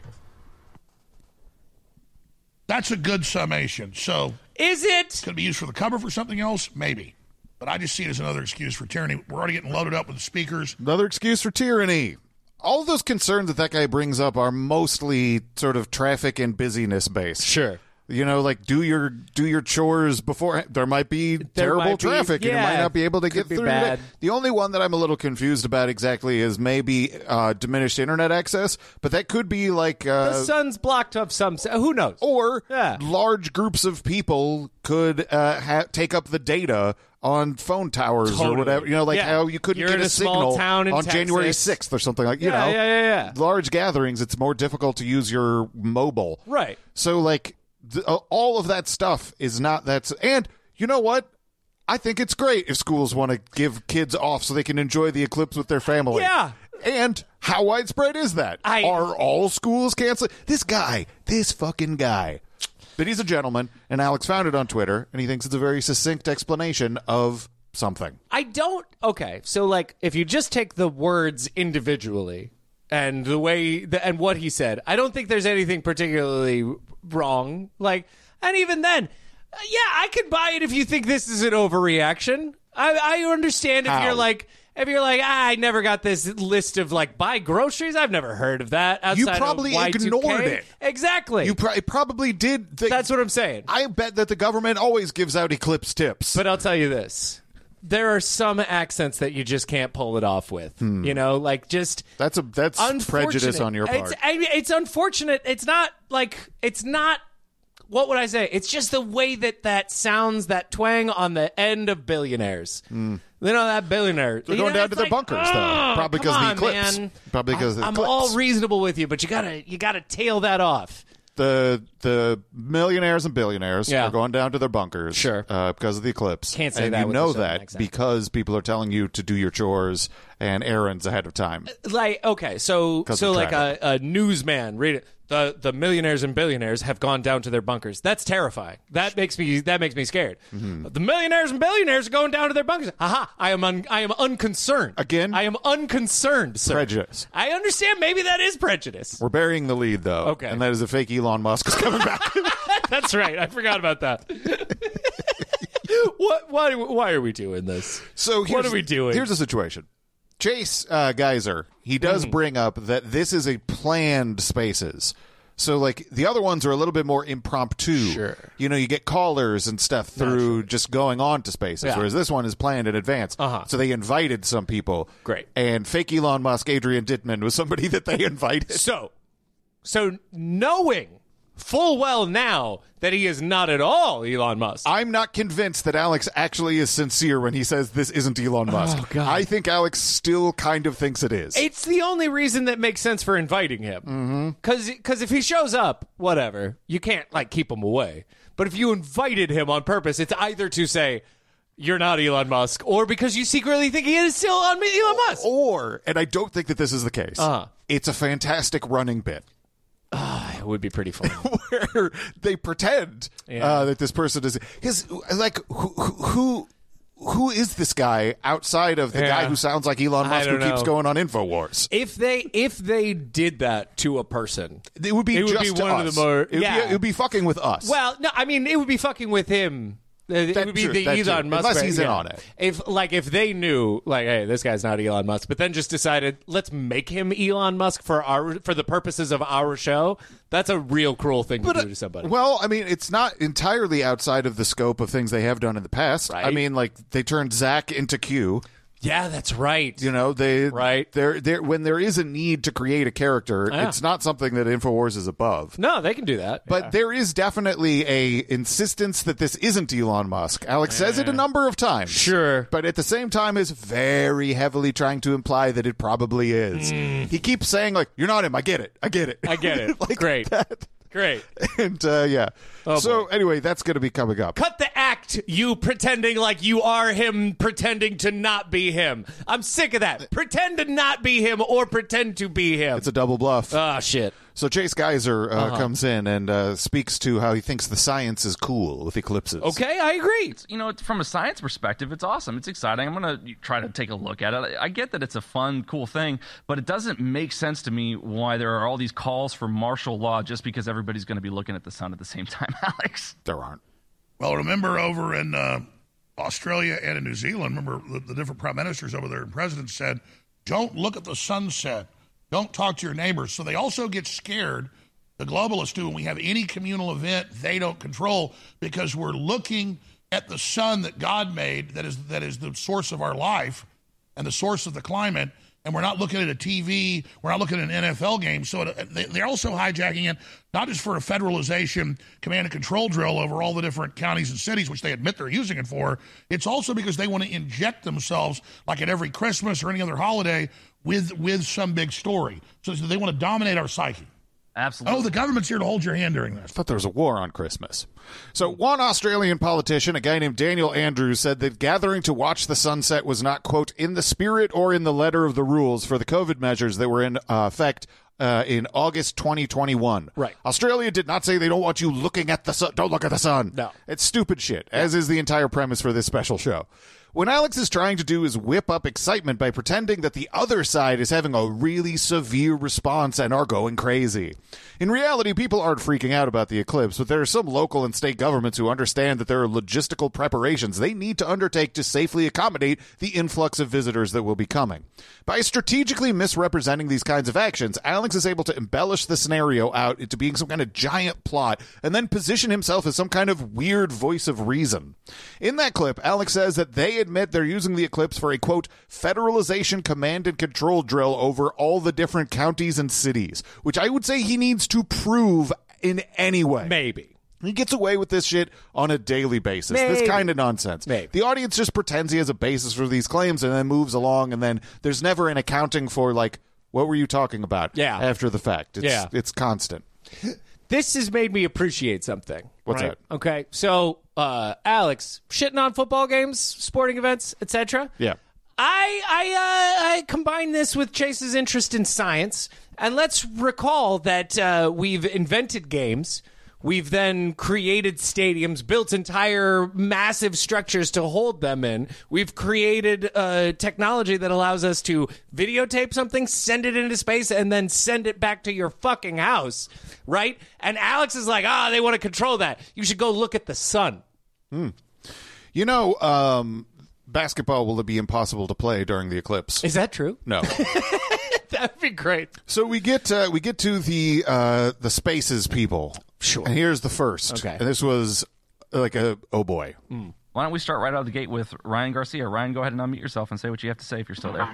That's a good summation. So, is it going to be used for the cover for something else? Maybe. But I just see it as another excuse for tyranny. We're already getting loaded up with the speakers. Another excuse for tyranny. All of those concerns that that guy brings up are mostly sort of traffic and busyness based. Sure. You know, like do your do your chores before. There might be There terrible might be- traffic, and you yeah, might not be able to could get be through. bad. it. The only one that I'm a little confused about exactly is maybe uh, diminished internet access, but that could be like uh, the sun's blocked of some. Who knows? or Yeah. large groups of people could uh, ha- take up the data on phone towers Totally. or whatever. You know, like Yeah. how you couldn't You're get in a, a small signal town in on January Texas. sixth or something like. You Yeah, know, yeah, yeah, yeah. large gatherings. It's more difficult to use your mobile. Right. So, like, th- uh, all of that stuff is not that. And you know what? I think it's great if schools want to give kids off so they can enjoy the eclipse with their family. Yeah. And how widespread is that? I- Are all schools canceling? This guy, this fucking guy. But he's a gentleman, and Alex found it on Twitter, and he thinks it's a very succinct explanation of something. I don't. Okay, so like, if you just take the words individually and the way the, and what he said, I don't think there's anything particularly wrong. Like, and even then, uh, yeah, I could buy it if you think this is an overreaction. I, I understand if How? you're like. If you're like, ah, I never got this list of like buy groceries, I've never heard of that. Outside You probably of Y two K. ignored it. Exactly. You pro- it probably did. Th- That's what I'm saying. I bet that the government always gives out eclipse tips. But I'll tell you this. There are some accents that you just can't pull it off with. You know, like just that's a that's prejudice unfortunate. on your part. It's, I mean, it's unfortunate. It's not like it's not. What would I say? It's just the way that that sounds, that twang on the end of billionaires. You know that billionaire. They're you going know, down it's to their like, bunkers, though. "Oh, Probably come because of the on, eclipse. man. Probably because of the I'm eclipse. all reasonable with you, but you gotta you gotta tail that off. the the millionaires and billionaires Yeah. are going down to their bunkers, Sure. uh, because of the eclipse. Can't say and that you with know a certain that accent. because people are telling you to do your chores and errands ahead of time. Like okay, so 'Cause so of like a, traffic. a newsman read it. The the millionaires and billionaires have gone down to their bunkers. That's terrifying. That makes me that makes me scared. Mm-hmm. The millionaires and billionaires are going down to their bunkers. Aha! I am un, I am unconcerned. Again? I am unconcerned. Sir. Prejudice. I understand. Maybe that is prejudice. We're burying the lead, though. Okay. And that is a fake Elon Musk is coming back. That's right. I forgot about that. what? Why? Why are we doing this? So what here's- are we doing? Here's the situation. Chase uh, Geyser, he does Mhm. bring up that this is a planned spaces. So, like, the other ones are a little bit more impromptu. Sure. You know, you get callers and stuff through just going on to spaces, Yeah. whereas this one is planned in advance. Uh-huh. So they invited some people. Great. And fake Elon Musk, Adrian Dittman, was somebody that they invited. So, so knowing full well now that he is not at all Elon Musk. I'm not convinced that Alex actually is sincere when he says this isn't Elon Musk. Oh, God. I think Alex still kind of thinks it is. It's the only reason that makes sense for inviting him. Because mm-hmm. if he shows up, whatever, you can't like keep him away. But if you invited him on purpose, it's either to say you're not Elon Musk, or because you secretly think he is still on Elon Musk. Or, and I don't think that this is the case, Uh-huh. it's a fantastic running bit. It would be pretty funny. Where they pretend Yeah. uh, that this person is because like who, who who is this guy outside of the Yeah. guy who sounds like Elon I Musk who don't keeps know. going on InfoWars? If they if they did that to a person, It would be it would just be to one us. of the more. It would, yeah. be, it would be fucking with us. Well, no, I mean it would be fucking with him. It That would be true, the that Elon true. Musk, Unless he's in yeah. on it. If like if they knew, like, hey, this guy's not Elon Musk, but then just decided let's make him Elon Musk for our for the purposes of our show. That's a real cruel thing to But, uh, do to somebody. Well, I mean, it's not entirely outside of the scope of things they have done in the past. Right. I mean, like they turned Zach into Q. Yeah, that's right. You know, they Right. There, there. When there is a need to create a character, Yeah. it's not something that InfoWars is above. No, they can do that. But yeah. there is definitely a insistence that this isn't Elon Musk. Alex says it a number of times. Sure. But at the same time is very heavily trying to imply that it probably is. He keeps saying, like, you're not him. I get it. I get it. Mm. I get it. like Great. that. Great. And, uh, yeah. Oh, so, boy. anyway, that's going to be coming up. Cut the act, you pretending like you are him, pretending to not be him. I'm sick of that. Pretend to not be him or pretend to be him. It's a double bluff. Ah, shit. So Chase Geiser uh, Uh-huh. comes in and uh, speaks to how he thinks the science is cool with eclipses. Okay, I agree. You know, from a science perspective, it's awesome. It's exciting. I'm going to try to take a look at it. I get that it's a fun, cool thing, but it doesn't make sense to me why there are all these calls for martial law just because everybody's going to be looking at the sun at the same time, Alex. There aren't. Well, remember over in uh, Australia and in New Zealand, remember the, the different prime ministers over there and presidents said, don't look at the sunset. Don't talk to your neighbors. So they also get scared, the globalists do, when we have any communal event they don't control because we're looking at the sun that God made that is that is the source of our life and the source of the climate, and we're not looking at a T V, we're not looking at an N F L game. So it, they, they're also hijacking it, not just for a federalization command and control drill over all the different counties and cities, which they admit they're using it for. It's also because they want to inject themselves, like at every Christmas or any other holiday, with with some big story. So they want to dominate our psyche. Absolutely. Oh, the government's here to hold your hand during I this. thought there was a war on Christmas. So one Australian politician, a guy named Daniel Andrews, said that gathering to watch the sunset was not, quote, in the spirit or in the letter of the rules for the COVID measures that were in uh, effect uh, in August twenty twenty-one. Right. Australia did not say they don't want you looking at the sun. Don't look at the sun. No. It's stupid shit, as is the entire premise for this special show. What Alex is trying to do is whip up excitement by pretending that the other side is having a really severe response and are going crazy. In reality, people aren't freaking out about the eclipse, but there are some local and state governments who understand that there are logistical preparations they need to undertake to safely accommodate the influx of visitors that will be coming. By strategically misrepresenting these kinds of actions, Alex is able to embellish the scenario out into being some kind of giant plot and then position himself as some kind of weird voice of reason. In that clip, Alex says that they admit they're using the eclipse for a, quote, federalization command and control drill over all the different counties and cities, which I would say he needs to prove in any way. Maybe. He gets away with this shit on a daily basis. This Maybe. kind of nonsense. Maybe. The audience just pretends he has a basis for these claims and then moves along, and then there's never an accounting for, like, what were you talking about Yeah. after the fact? It's, Yeah. it's constant. This has made me appreciate something. What's right? that? Okay, so uh, Alex, shitting on football games, sporting events, et cetera. Yeah. I I uh, I combine this with Chase's interest in science, and let's recall that uh, we've invented games. We've then created stadiums, built entire massive structures to hold them in. We've created uh, technology that allows us to videotape something, send it into space, and then send it back to your fucking house, right? And Alex is like, ah, they want to control that. You should go look at the sun. Hmm. You know, um, basketball will be impossible to play during the eclipse. Is that true? No. That'd be great. So we get uh, we get to the uh, the spaces people. Sure. And here's the first. Okay. And this was like a oh boy. Mm. Why don't we start right out of the gate with Ryan Garcia? Ryan, go ahead and unmute yourself and say what you have to say if you're still there.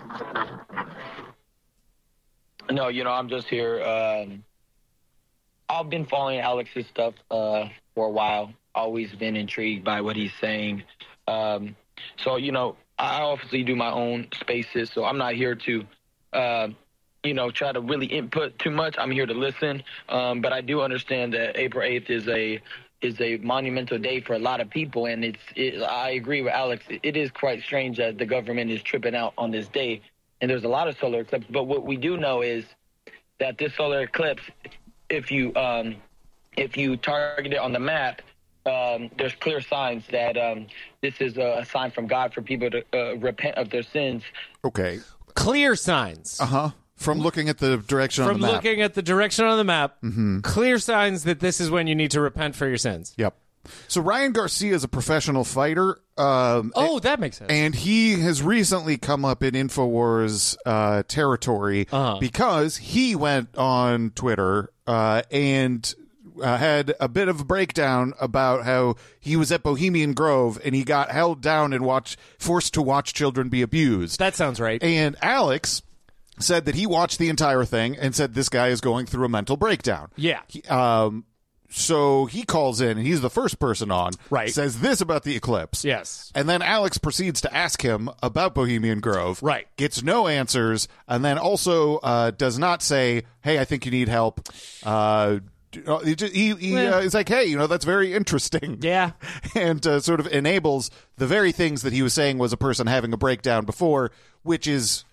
No, you know, I'm just here. Um, I've been following Alex's stuff uh, for a while. Always been intrigued by what he's saying. Um, so, you know, I obviously do my own spaces, so I'm not here to, uh, you know, try to really input too much. I'm here to listen. Um, but I do understand that April eighth is a is a monumental day for a lot of people, and it's. It, I agree with Alex. It is quite strange that the government is tripping out on this day, and there's a lot of solar eclipses. But what we do know is that this solar eclipse, if you um, if you target it on the map, um, there's clear signs that um, this is a sign from God for people to uh, repent of their sins. Okay. Clear signs. Uh-huh. From looking at the direction From on the map. looking at the direction on the map, Mhm. clear signs that this is when you need to repent for your sins. Yep. So Ryan Garcia is a professional fighter. Um, Oh, that makes sense. And he has recently come up in InfoWars uh, territory Uh-huh. because he went on Twitter uh, and uh, had a bit of a breakdown about how he was at Bohemian Grove and he got held down and watch, forced to watch children be abused. That sounds right. And Alex said that he watched the entire thing and said this guy is going through a mental breakdown. Yeah. He, um, so he calls in, and he's the first person on. Right. Says this about the eclipse. Yes. And then Alex proceeds to ask him about Bohemian Grove. Right. Gets no answers, and then also uh, does not say, hey, I think you need help. Uh, he he, he Well. uh, is like, hey, you know, that's very interesting. Yeah. And uh, sort of enables the very things that he was saying was a person having a breakdown before, which is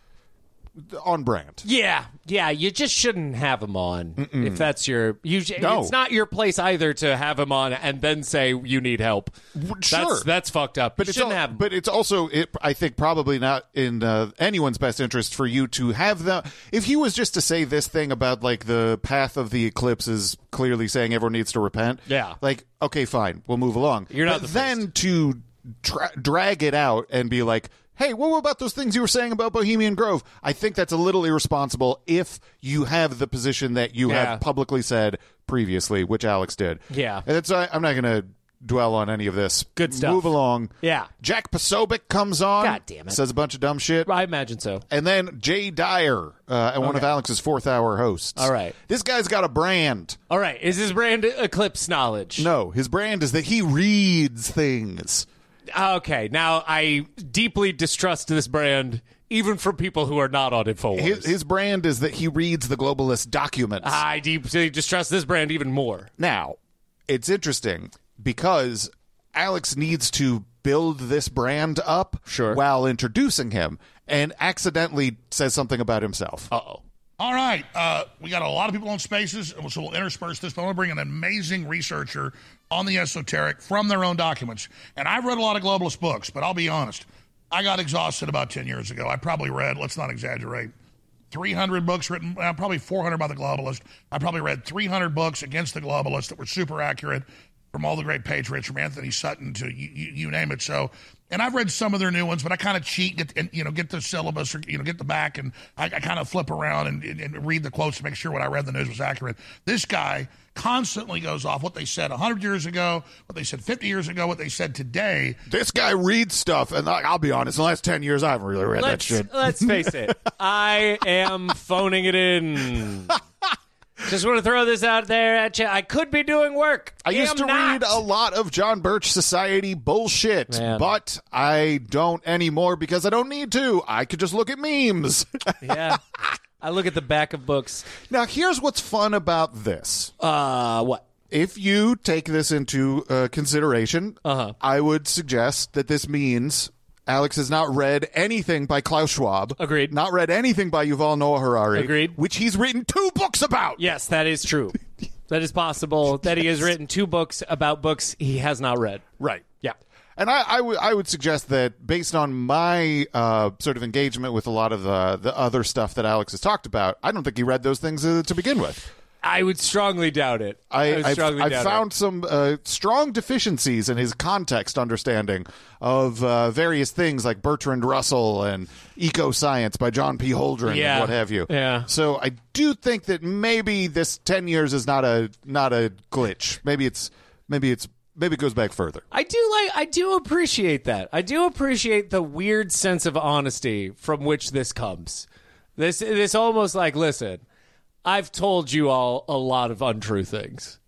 on brand. Yeah, yeah, you just shouldn't have him on Mm-mm. if that's your. You, No. It's not your place either to have him on and then say you need help. Sure. That's, that's fucked up. But you it's, shouldn't al- have him. but it's also, it, I think, probably not in uh, anyone's best interest for you to have them. If he was just to say this thing about like the path of the eclipse is clearly saying everyone needs to repent. Yeah. Like, okay, fine, we'll move along. You're not but the then to tra- drag it out and be like, hey, what about those things you were saying about Bohemian Grove? I think that's a little irresponsible if you have the position that you Yeah. have publicly said previously, which Alex did. Yeah. And that's, I, I'm not going to dwell on any of this. Good stuff. Move along. Yeah. Jack Posobiec comes on. God damn it. Says a bunch of dumb shit. I imagine so. And then Jay Dyer, uh, and one of Okay. Alex's fourth hour hosts. All right. This guy's got a brand. All right. Is his brand Eclipse knowledge? No, his brand is that he reads things. Okay. Now I deeply distrust this brand, even from people who are not on InfoWars. His, his brand is that he reads the globalist documents. I deeply distrust this brand even more. Now, it's interesting because Alex needs to build this brand up Sure. while introducing him and accidentally says something about himself. Uh-oh. All right. Uh, we got a lot of people on Spaces, so we'll intersperse this, but I want to bring an amazing researcher on the esoteric from their own documents. And I've read a lot of globalist books, but I'll be honest. I got exhausted about ten years ago. I probably read, let's not exaggerate, three hundred books written, uh, probably four hundred by the globalist. I probably read three hundred books against the globalists that were super accurate, from all the great patriots, from Anthony Sutton to you, you, you name it. So, and I've read some of their new ones, but I kind of cheat and, and you know get the syllabus or you know get the back, and I, I kind of flip around and, and, and read the quotes to make sure what I read in the news was accurate. This guy constantly goes off what they said one hundred years ago, what they said fifty years ago, what they said today. This guy reads stuff, and like, I'll be honest, in the last ten years, I haven't really read Let's, that shit. let's face it. I am phoning it in. Just want to throw this out there at you. I could be doing work. I used am to not. read a lot of John Birch Society bullshit, Man. but I don't anymore because I don't need to. I could just look at memes. Yeah. I look at the back of books. Now, here's what's fun about this. Uh, what? If you take this into uh, consideration, Uh-huh. I would suggest that this means Alex has not read anything by Klaus Schwab. Agreed. Not read anything by Yuval Noah Harari. Agreed. Which he's written two books about. Yes, that is true. That is possible that he has written two books about books he has not read. Right. Yeah. And I, I, w- I would suggest that based on my uh, sort of engagement with a lot of the, the other stuff that Alex has talked about, I don't think he read those things uh, to begin with. I would strongly doubt it. I, I, would I've, strongly I've doubt found some uh, strong deficiencies in his context understanding of uh, various things like Bertrand Russell and Eco Science by John P. Holdren Yeah. and what have you. Yeah. So I do think that maybe this ten years is not a not a glitch. Maybe it's maybe it's maybe it goes back further. I do like. I do appreciate that. I do appreciate the weird sense of honesty from which this comes. This this almost like, listen, I've told you all a lot of untrue things,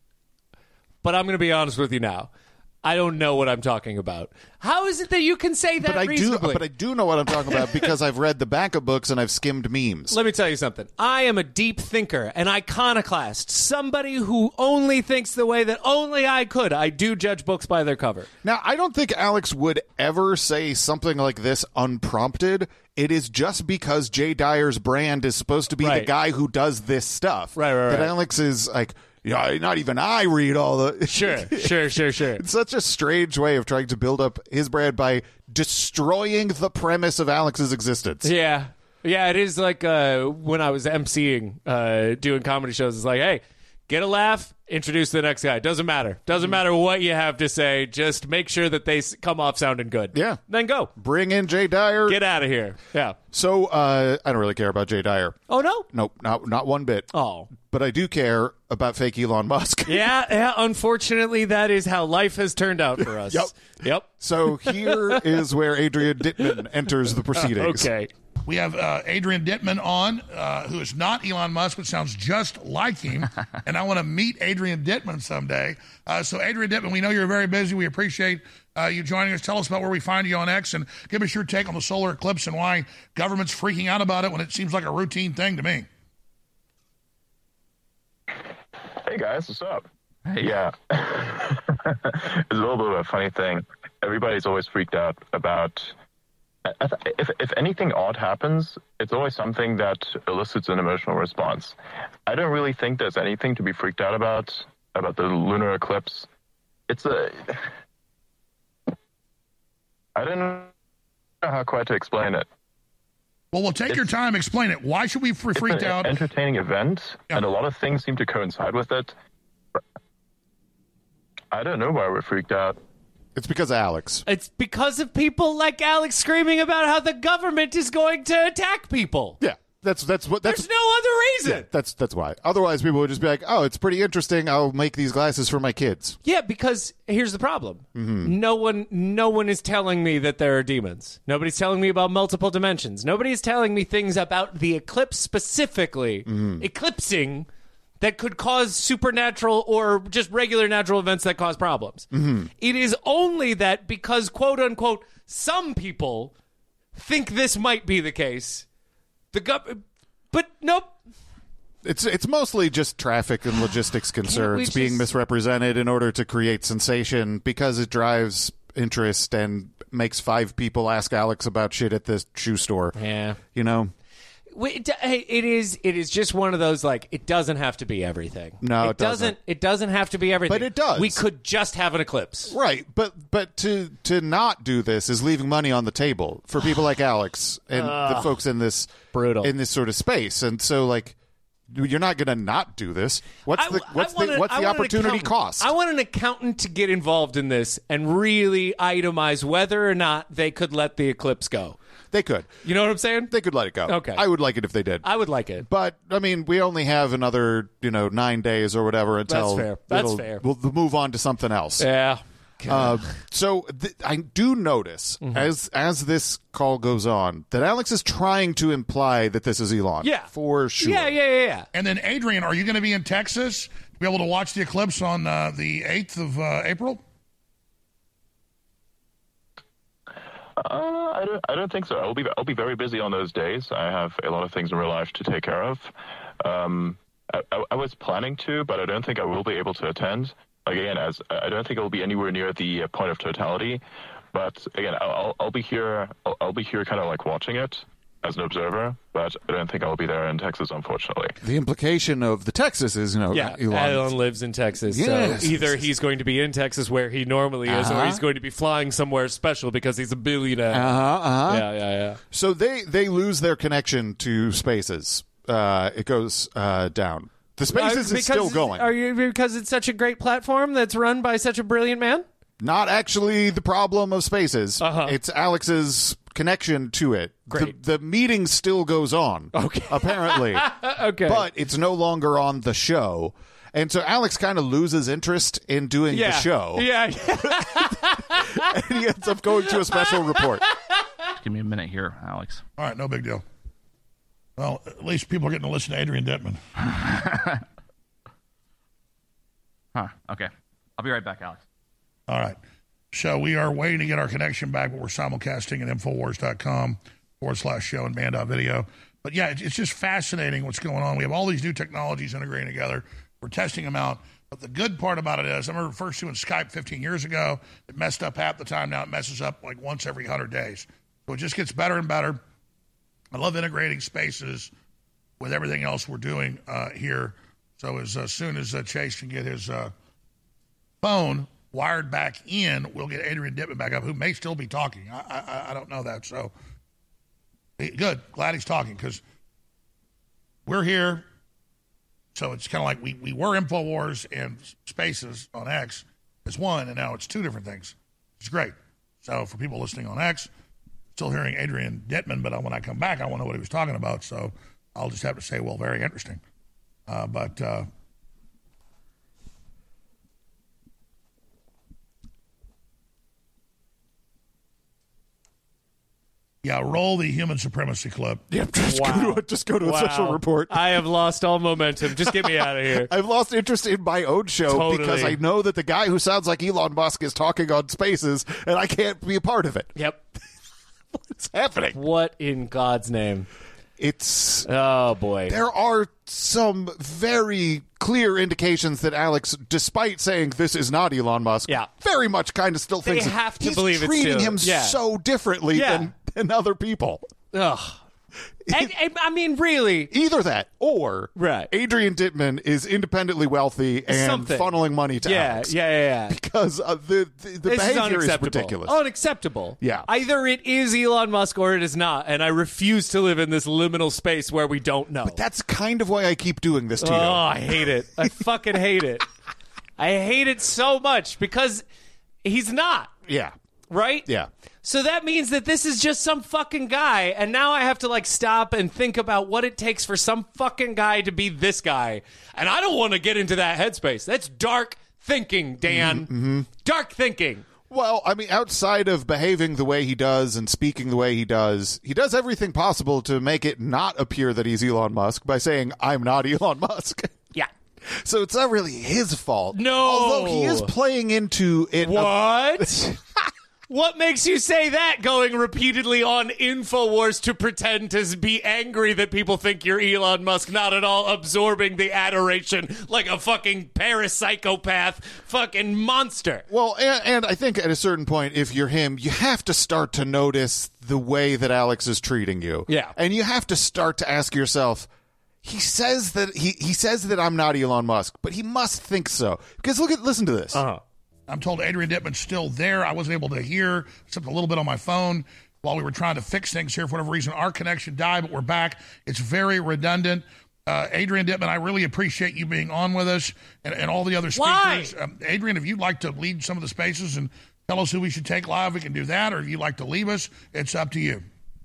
but I'm going to be honest with you now. I don't know what I'm talking about. How is it that you can say that But I do reasonably? but I do know what I'm talking about because I've read the backup books and I've skimmed memes. Let me tell you something. I am a deep thinker, an iconoclast, somebody who only thinks the way that only I could. I do judge books by their cover. Now, I don't think Alex would ever say something like this unprompted. It is just because Jay Dyer's brand is supposed to be the Right. guy who does this stuff. Right, right, That right. Alex is like, Yeah, not even I read all the. Sure, sure, sure, sure. It's such a strange way of trying to build up his brand by destroying the premise of Alex's existence. Yeah. Yeah, it is like uh, when I was emceeing, uh, doing comedy shows. It's like, hey, get a laugh, introduce the next guy. Doesn't matter. Doesn't matter what you have to say. Just make sure that they s- come off sounding good. Yeah. Then go. Bring in Jay Dyer. Get out of here. Yeah. So uh, I don't really care about Jay Dyer. Oh, no? Nope, not, not one bit. Oh. But I do care about fake Elon Musk. Yeah, yeah, unfortunately, that is how life has turned out for us. Yep. Yep. So here is where Adrian Dittman enters the proceedings. Okay. We have uh, Adrian Dittman on, uh, who is not Elon Musk, but sounds just like him. And I want to meet Adrian Dittman someday. Uh, so, Adrian Dittman, we know you're very busy. We appreciate uh, you joining us. Tell us about where we find you on X and give us your take on the solar eclipse and why government's freaking out about it when it seems like a routine thing to me. Hey, guys, what's up? Hey. Yeah. It's a little bit of a funny thing. Everybody's always freaked out about... I th- if, if anything odd happens, it's always something that elicits an emotional response. I don't really think there's anything to be freaked out about, about the lunar eclipse. It's a... I don't know how quite to explain it. Well, we'll take it's, your time. Explain it. Why should we be freaked it's an out? entertaining event, yeah. And a lot of things seem to coincide with it. I don't know why we're freaked out. It's because of Alex. It's because of people like Alex screaming about how the government is going to attack people. Yeah, that's that's what. That's, There's no other reason. Yeah, that's that's why. Otherwise, people would just be like, "Oh, it's pretty interesting. I'll make these glasses for my kids." Yeah, because here's the problem: mm-hmm. no one, no one is telling me that there are demons. Nobody's telling me about multiple dimensions. Nobody is telling me things about the eclipse specifically, mm-hmm. eclipsing. That could cause supernatural or just regular natural events that cause problems. Mm-hmm. It is only that because, quote unquote, some people think this might be the case. The gov- but nope. It's it's mostly just traffic and logistics concerns just... being misrepresented in order to create sensation because it drives interest and makes five people ask Alex about shit at the shoe store. Yeah, you know. It, it is. It is just one of those like it doesn't have to be everything. No, it, it doesn't. doesn't. It doesn't have to be everything. But it does. We could just have an eclipse, right? But but to to not do this is leaving money on the table for people like Alex and uh, the folks in this brutal in this sort of space. And so like you're not going to not do this. What's the I, what's I the a, what's the opportunity cost? I want an accountant to get involved in this and really itemize whether or not they could let the eclipse go. They could. You know what I'm saying? They could let it go. Okay. I would like it if they did. I would like it. But, I mean, we only have another, you know, nine days or whatever until... That's fair. That's fair. We'll move on to something else. Yeah. Uh, so th- I do notice, mm-hmm. as as this call goes on, that Alex is trying to imply that this is Elon. Yeah. For sure. Yeah, yeah, yeah, yeah. And then, Adrian, are you going to be in Texas to be able to watch the eclipse on uh, the eighth of uh, April? Uh, I don't. I don't think so. I'll be. I'll be very busy on those days. I have a lot of things in real life to take care of. Um, I, I, I was planning to, but I don't think I will be able to attend. Again, as I don't think it will be anywhere near the point of totality. But again, I'll. I'll be here. I'll, I'll be here, kind of like watching it as an observer. But I don't think I'll be there in Texas, unfortunately. The implication of the Texas is, you know, yeah, Elon, Elon lives in Texas. Yes. So either he's going to be in Texas where he normally is, uh-huh. or he's going to be flying somewhere special because he's a billionaire. Uh-huh, uh-huh. Yeah, yeah, yeah. So they, they lose their connection to Spaces. Uh, it goes uh, down. The Spaces uh, is still going. Are you because it's such a great platform that's run by such a brilliant man? Not actually the problem of Spaces. Uh-huh. It's Alex's connection to it. Great. The, the meeting still goes on. Okay. Apparently. Okay. But it's no longer on the show. And so Alex kind of loses interest in doing yeah. the show. Yeah. And he ends up going to a special report. Give me a minute here, Alex. All right, no big deal. Well, at least people are getting to listen to Adrian Dittman. Huh. Okay. I'll be right back, Alex. All right. So we are waiting to get our connection back, but we're simulcasting at Infowars.com forward slash show and band.video. But yeah, it's just fascinating what's going on. We have all these new technologies integrating together. We're testing them out. But the good part about it is, I remember first doing Skype fifteen years ago. It messed up half the time. Now it messes up like once every one hundred days. So it just gets better and better. I love integrating Spaces with everything else we're doing uh, here. So as uh, soon as uh, Chase can get his uh, phone wired back in, we'll get Adrian Dittman back up, who may still be talking. I I, I don't know that. So good. Glad he's talking because we're here. So it's kind of like we, we were InfoWars and Spaces on X as one, and now it's two different things. It's great. So for people listening on X, still hearing Adrian Dittman, but when I come back, I want to know what he was talking about. So I'll just have to say, well, very interesting. Uh, but uh, yeah, roll the human supremacy clip. Yep, just Wow. go to, just go to Wow. a special report. I have lost all momentum. Just get me out of here. I've lost interest in my own show Totally. because I know that the guy who sounds like Elon Musk is talking on Spaces, and I can't be a part of it. Yep. What's happening? What in God's name? It's oh boy. There are some very clear indications that Alex, despite saying this is not Elon Musk, yeah. very much kind of still They thinks have to he's believe it's treating still- him yeah. so differently Yeah. than, than other people. Ugh. I, I, I mean, really, either that or right. Adrian Dittman is independently wealthy and Something. funneling money to yeah, Alex. Yeah, yeah, yeah. Because uh, the the, the This is behavior is, unacceptable. ridiculous. Unacceptable. Yeah. Either it is Elon Musk or it is not, and I refuse to live in this liminal space where we don't know. But that's kind of why I keep doing this to oh, you. I hate it. I fucking hate it. I hate it so much because he's not. Yeah. Right? Yeah. So that means that this is just some fucking guy, and now I have to like stop and think about what it takes for some fucking guy to be this guy. And I don't want to get into that headspace. That's dark thinking, Dan. Mm-hmm. Dark thinking. Well, I mean, outside of behaving the way he does and speaking the way he does, he does everything possible to make it not appear that he's Elon Musk by saying, I'm not Elon Musk. Yeah. So it's not really his fault. No. Although he is playing into it. What? What makes you say that, going repeatedly on InfoWars to pretend to be angry that people think you're Elon Musk, not at all absorbing the adoration like a fucking parapsychopath fucking monster? Well, and, and I think at a certain point, if you're him, you have to start to notice the way that Alex is treating you. Yeah. And you have to start to ask yourself, he says that he, he says that I'm not Elon Musk, but he must think so. Because look at listen to this. Uh-huh. I'm told Adrian Dittman's still there. I wasn't able to hear except a little bit on my phone while we were trying to fix things here. For whatever reason, our connection died, but we're back. It's very redundant. Uh, Adrian Dittman, I really appreciate you being on with us and, and all the other speakers. Why? Um, Adrian, if you'd like to lead some of the spaces and tell us who we should take live, we can do that. Or if you'd like to leave us, it's up to you.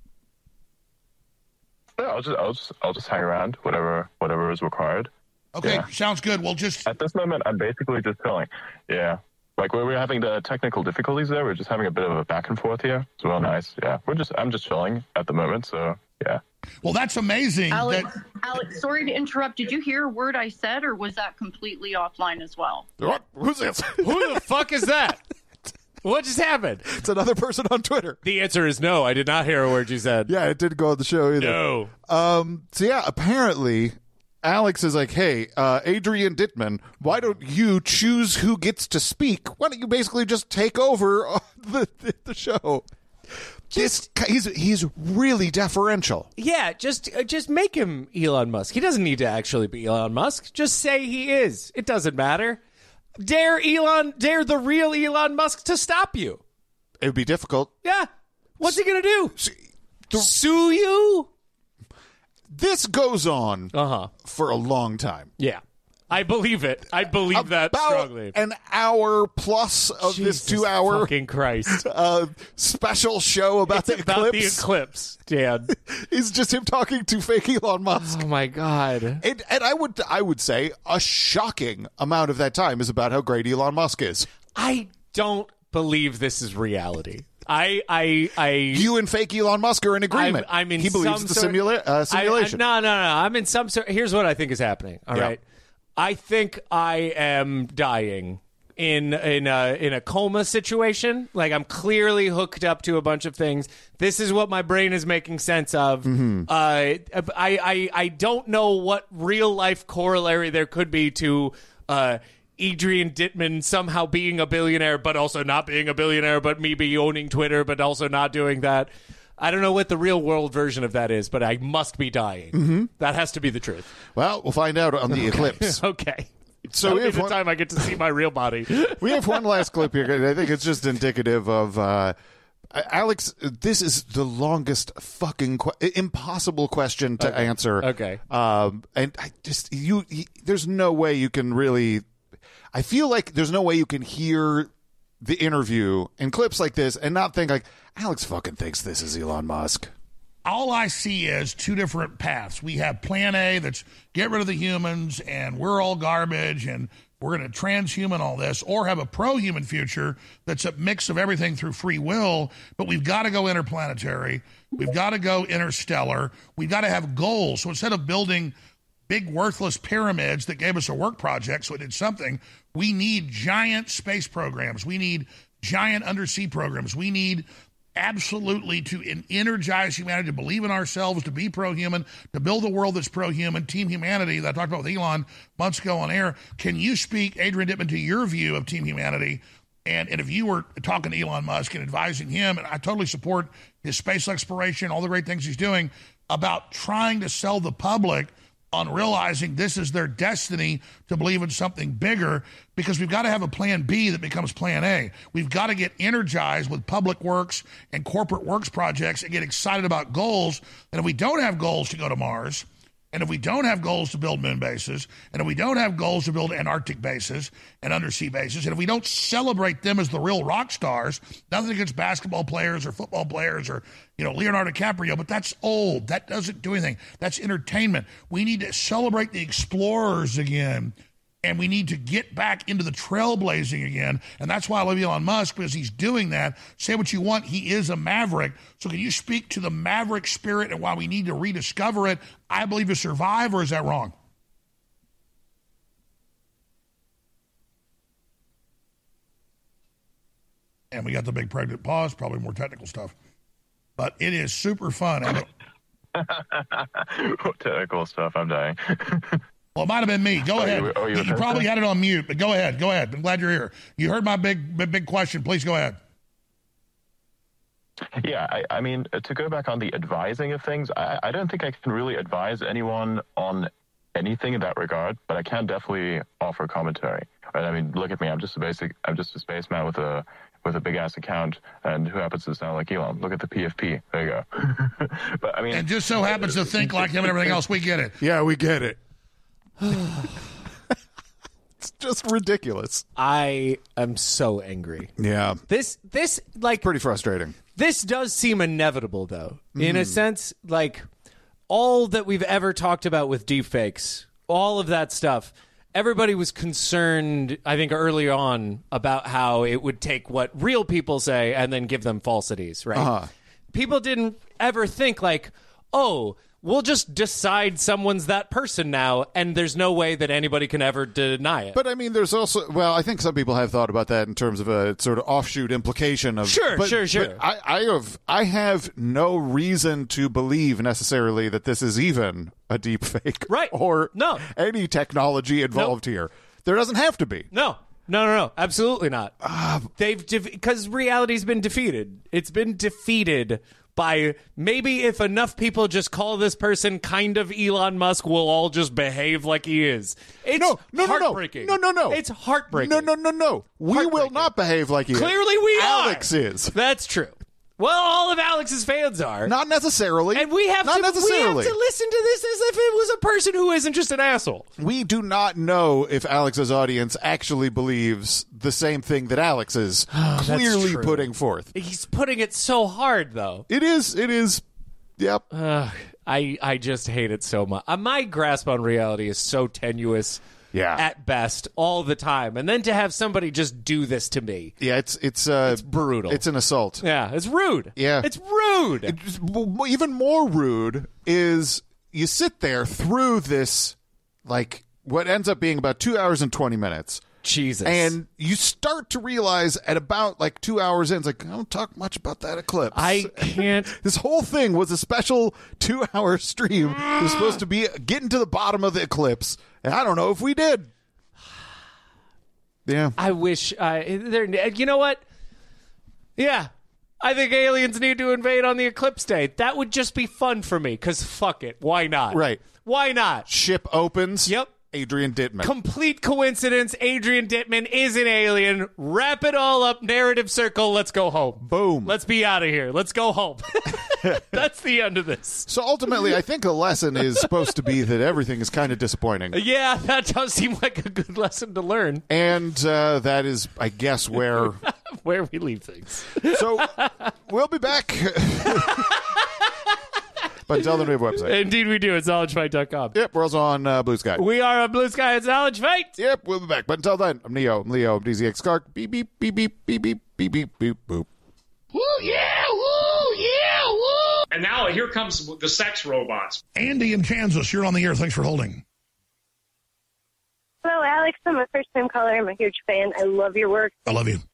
Yeah, I'll just, I'll just, I'll just hang around. Whatever, whatever is required. Okay, Yeah. sounds good. We'll just At this moment, I'm basically just chilling. Yeah. Like, we were having the technical difficulties there. We're just having a bit of a back and forth here. It's real nice. Yeah. We're just, I'm just chilling at the moment. So, yeah. Well, that's amazing. Alex, that- Alex, sorry to interrupt. Did you hear a word I said, or was that completely offline as well? What? Who's this? Who the fuck is that? What just happened? It's another person on Twitter. The answer is no. I did not hear a word you said. Yeah, it didn't go on the show either. No. Um. So yeah, apparently Alex is like, hey, uh, Adrian Dittman, why don't you choose who gets to speak? Why don't you basically just take over uh, the, the the show? Just, this he's he's really deferential. Yeah, just uh, just make him Elon Musk. He doesn't need to actually be Elon Musk. Just say he is. It doesn't matter. Dare Elon, dare the real Elon Musk to stop you. It would be difficult. Yeah. What's he gonna do? Sue you? This goes on uh-huh. for a long time. Yeah. I believe it. I believe that About strongly. An hour plus of Jesus this two-hour fucking Christ uh, special show about it's the about eclipse. the eclipse, Dan. Is just him talking to fake Elon Musk. Oh my God! And, and I would I would say a shocking amount of that time is about how great Elon Musk is. I don't believe this is reality. I, I, I. You and fake Elon Musk are in agreement. I'm, I'm in. He believes some the sort, simula- uh, simulation. I, I, no, no, no. I'm in some sort. Here's what I think is happening. All Yeah. right. I think I am dying in in a in a coma situation. Like I'm clearly hooked up to a bunch of things. This is what my brain is making sense of. Mm-hmm. Uh, I, I I don't know what real life corollary there could be to uh, Adrian Dittman somehow being a billionaire, but also not being a billionaire, but me be owning Twitter, but also not doing that. I don't know what the real world version of that is, but I must be dying. Mm-hmm. That has to be the truth. Well, we'll find out on the eclipse. Okay. So That'll we be have the one, time I get to see my real body. we have one last clip here. 'Cause I think it's just indicative of uh, Alex. This is the longest fucking que- impossible question to Okay. answer. Okay. Um, and I just you, you. There's no way you can really. I feel like there's no way you can hear the interview in clips like this and not think like Alex fucking thinks this is Elon Musk. All I see is two different paths. We have plan A that's get rid of the humans and we're all garbage and we're going to transhuman all this, or have a pro-human future that's a mix of everything through free will, but we've got to go interplanetary. We've got to go interstellar. We've got to have goals. So instead of building big worthless pyramids that gave us a work project so it did something, we need giant space programs. We need giant undersea programs. We need absolutely to energize humanity, to believe in ourselves, to be pro-human, to build a world that's pro-human, Team Humanity that I talked about with Elon months ago on air. Can you speak, Adrian Dittman, to your view of Team Humanity? And, and if you were talking to Elon Musk and advising him, and I totally support his space exploration, all the great things he's doing, about trying to sell the public on realizing this is their destiny to believe in something bigger, because we've got to have a plan B that becomes plan A. We've got to get energized with public works and corporate works projects and get excited about goals. And if we don't have goals to go to Mars, and if we don't have goals to build moon bases, and if we don't have goals to build Antarctic bases and undersea bases, and if we don't celebrate them as the real rock stars, nothing against basketball players or football players or, you know, Leonardo DiCaprio, but that's old. That doesn't do anything. That's entertainment. We need to celebrate the explorers again, and we need to get back into the trailblazing again. And that's why I love Elon Musk, because he's doing that. Say what you want, he is a maverick. So can you speak to the maverick spirit and why we need to rediscover it, I believe, to survive, or is that wrong? And we got the big pregnant pause, probably more technical stuff. But it is super fun. And it, technical stuff, I'm dying. Well, it might have been me. Go Oh, ahead. you were- oh, you you were you probably trying had it on mute, but go ahead. Go ahead. I'm glad you're here. You heard my big, big, big question. Please go ahead. Yeah, I, I mean, to go back on the advising of things, I, I don't think I can really advise anyone on anything in that regard, but I can definitely offer commentary. Right? I mean, look at me. I'm just a basic, I'm just a spaceman with a with a big ass account, and who happens to sound like Elon? Look at the P F P. There you go. But I mean, And just so happens to think like him and everything else. We get it. Yeah, we get it. It's just ridiculous. I am so angry. Yeah. This, this, like, Pretty frustrating. this does seem inevitable, though. In a Mm. sense, like, all that we've ever talked about with deepfakes, all of that stuff, everybody was concerned, I think, early on about how it would take what real people say and then give them falsities, right? Uh-huh. People didn't ever think, like, oh, we'll just decide someone's that person now, and there's no way that anybody can ever deny it. But I mean, there's also, well, I think some people have thought about that in terms of a sort of offshoot implication of. Sure, but, sure, sure. but I, I have, I have no reason to believe necessarily that this is even a deep fake, right? Or no. any technology involved here. There doesn't have to be. No. No, no, no, absolutely not. Uh, They've because reality's been defeated. It's been defeated by maybe if enough people just call this person kind of Elon Musk, we'll all just behave like he is. It's no, no, heartbreaking. No, no, no, no. It's heartbreaking. No, no, no, no. We will not behave like he is. Clearly we Alex are. is. That's true. Well, all of Alex's fans are. Not necessarily. And we have not to necessarily. we have to listen to this as if it was a person who isn't just an asshole. We do not know if Alex's audience actually believes the same thing that Alex is Oh, clearly true. putting forth. He's putting it so hard, though. It is. It is. Yep. Uh, I I just hate it so much. Uh, my grasp on reality is so tenuous. Yeah. At best, all the time, and then to have somebody just do this to me. Yeah, it's it's uh, it's brutal. It's an assault. Yeah, it's rude. Yeah, it's rude. It's, even more rude is you sit there through this, like what ends up being about two hours and twenty minutes. Jesus. And you start to realize at about like two hours in, it's like, I don't talk much about that eclipse. I can't. This whole thing was a special two-hour stream. It was supposed to be getting to the bottom of the eclipse, and I don't know if we did. Yeah. I wish. Uh, there. You know what? Yeah. I think aliens need to invade on the eclipse day. That would just be fun for me, because fuck it. Why not? Right. Why not? Ship opens. Yep. Adrian Dittman. Complete coincidence. Adrian Dittman is an alien. Wrap it all up. Narrative circle. Let's go home. Boom. Let's be out of here. Let's go home. That's the end of this. So ultimately, I think the lesson is supposed to be that everything is kind of disappointing. Yeah, that does seem like a good lesson to learn. And uh, that is, I guess, where... where we leave things. So we'll be back. But until then, we have a website. Indeed, we do. It's knowledge fight dot com. Yep, we're also on uh, Blue Sky. We are on Blue Sky. It's Knowledge Fight. Yep, we'll be back. But until then, I'm Neo. I'm Leo. I'm D Z X Clark. Beep, beep, beep, beep, beep, beep, beep, beep, beep, boop. Woo, yeah, woo, yeah, woo. And now here comes the sex robots. Andy in Kansas, you're on the air. Thanks for holding. Hello, Alex. I'm a first-time caller. I'm a huge fan. I love your work. I love you.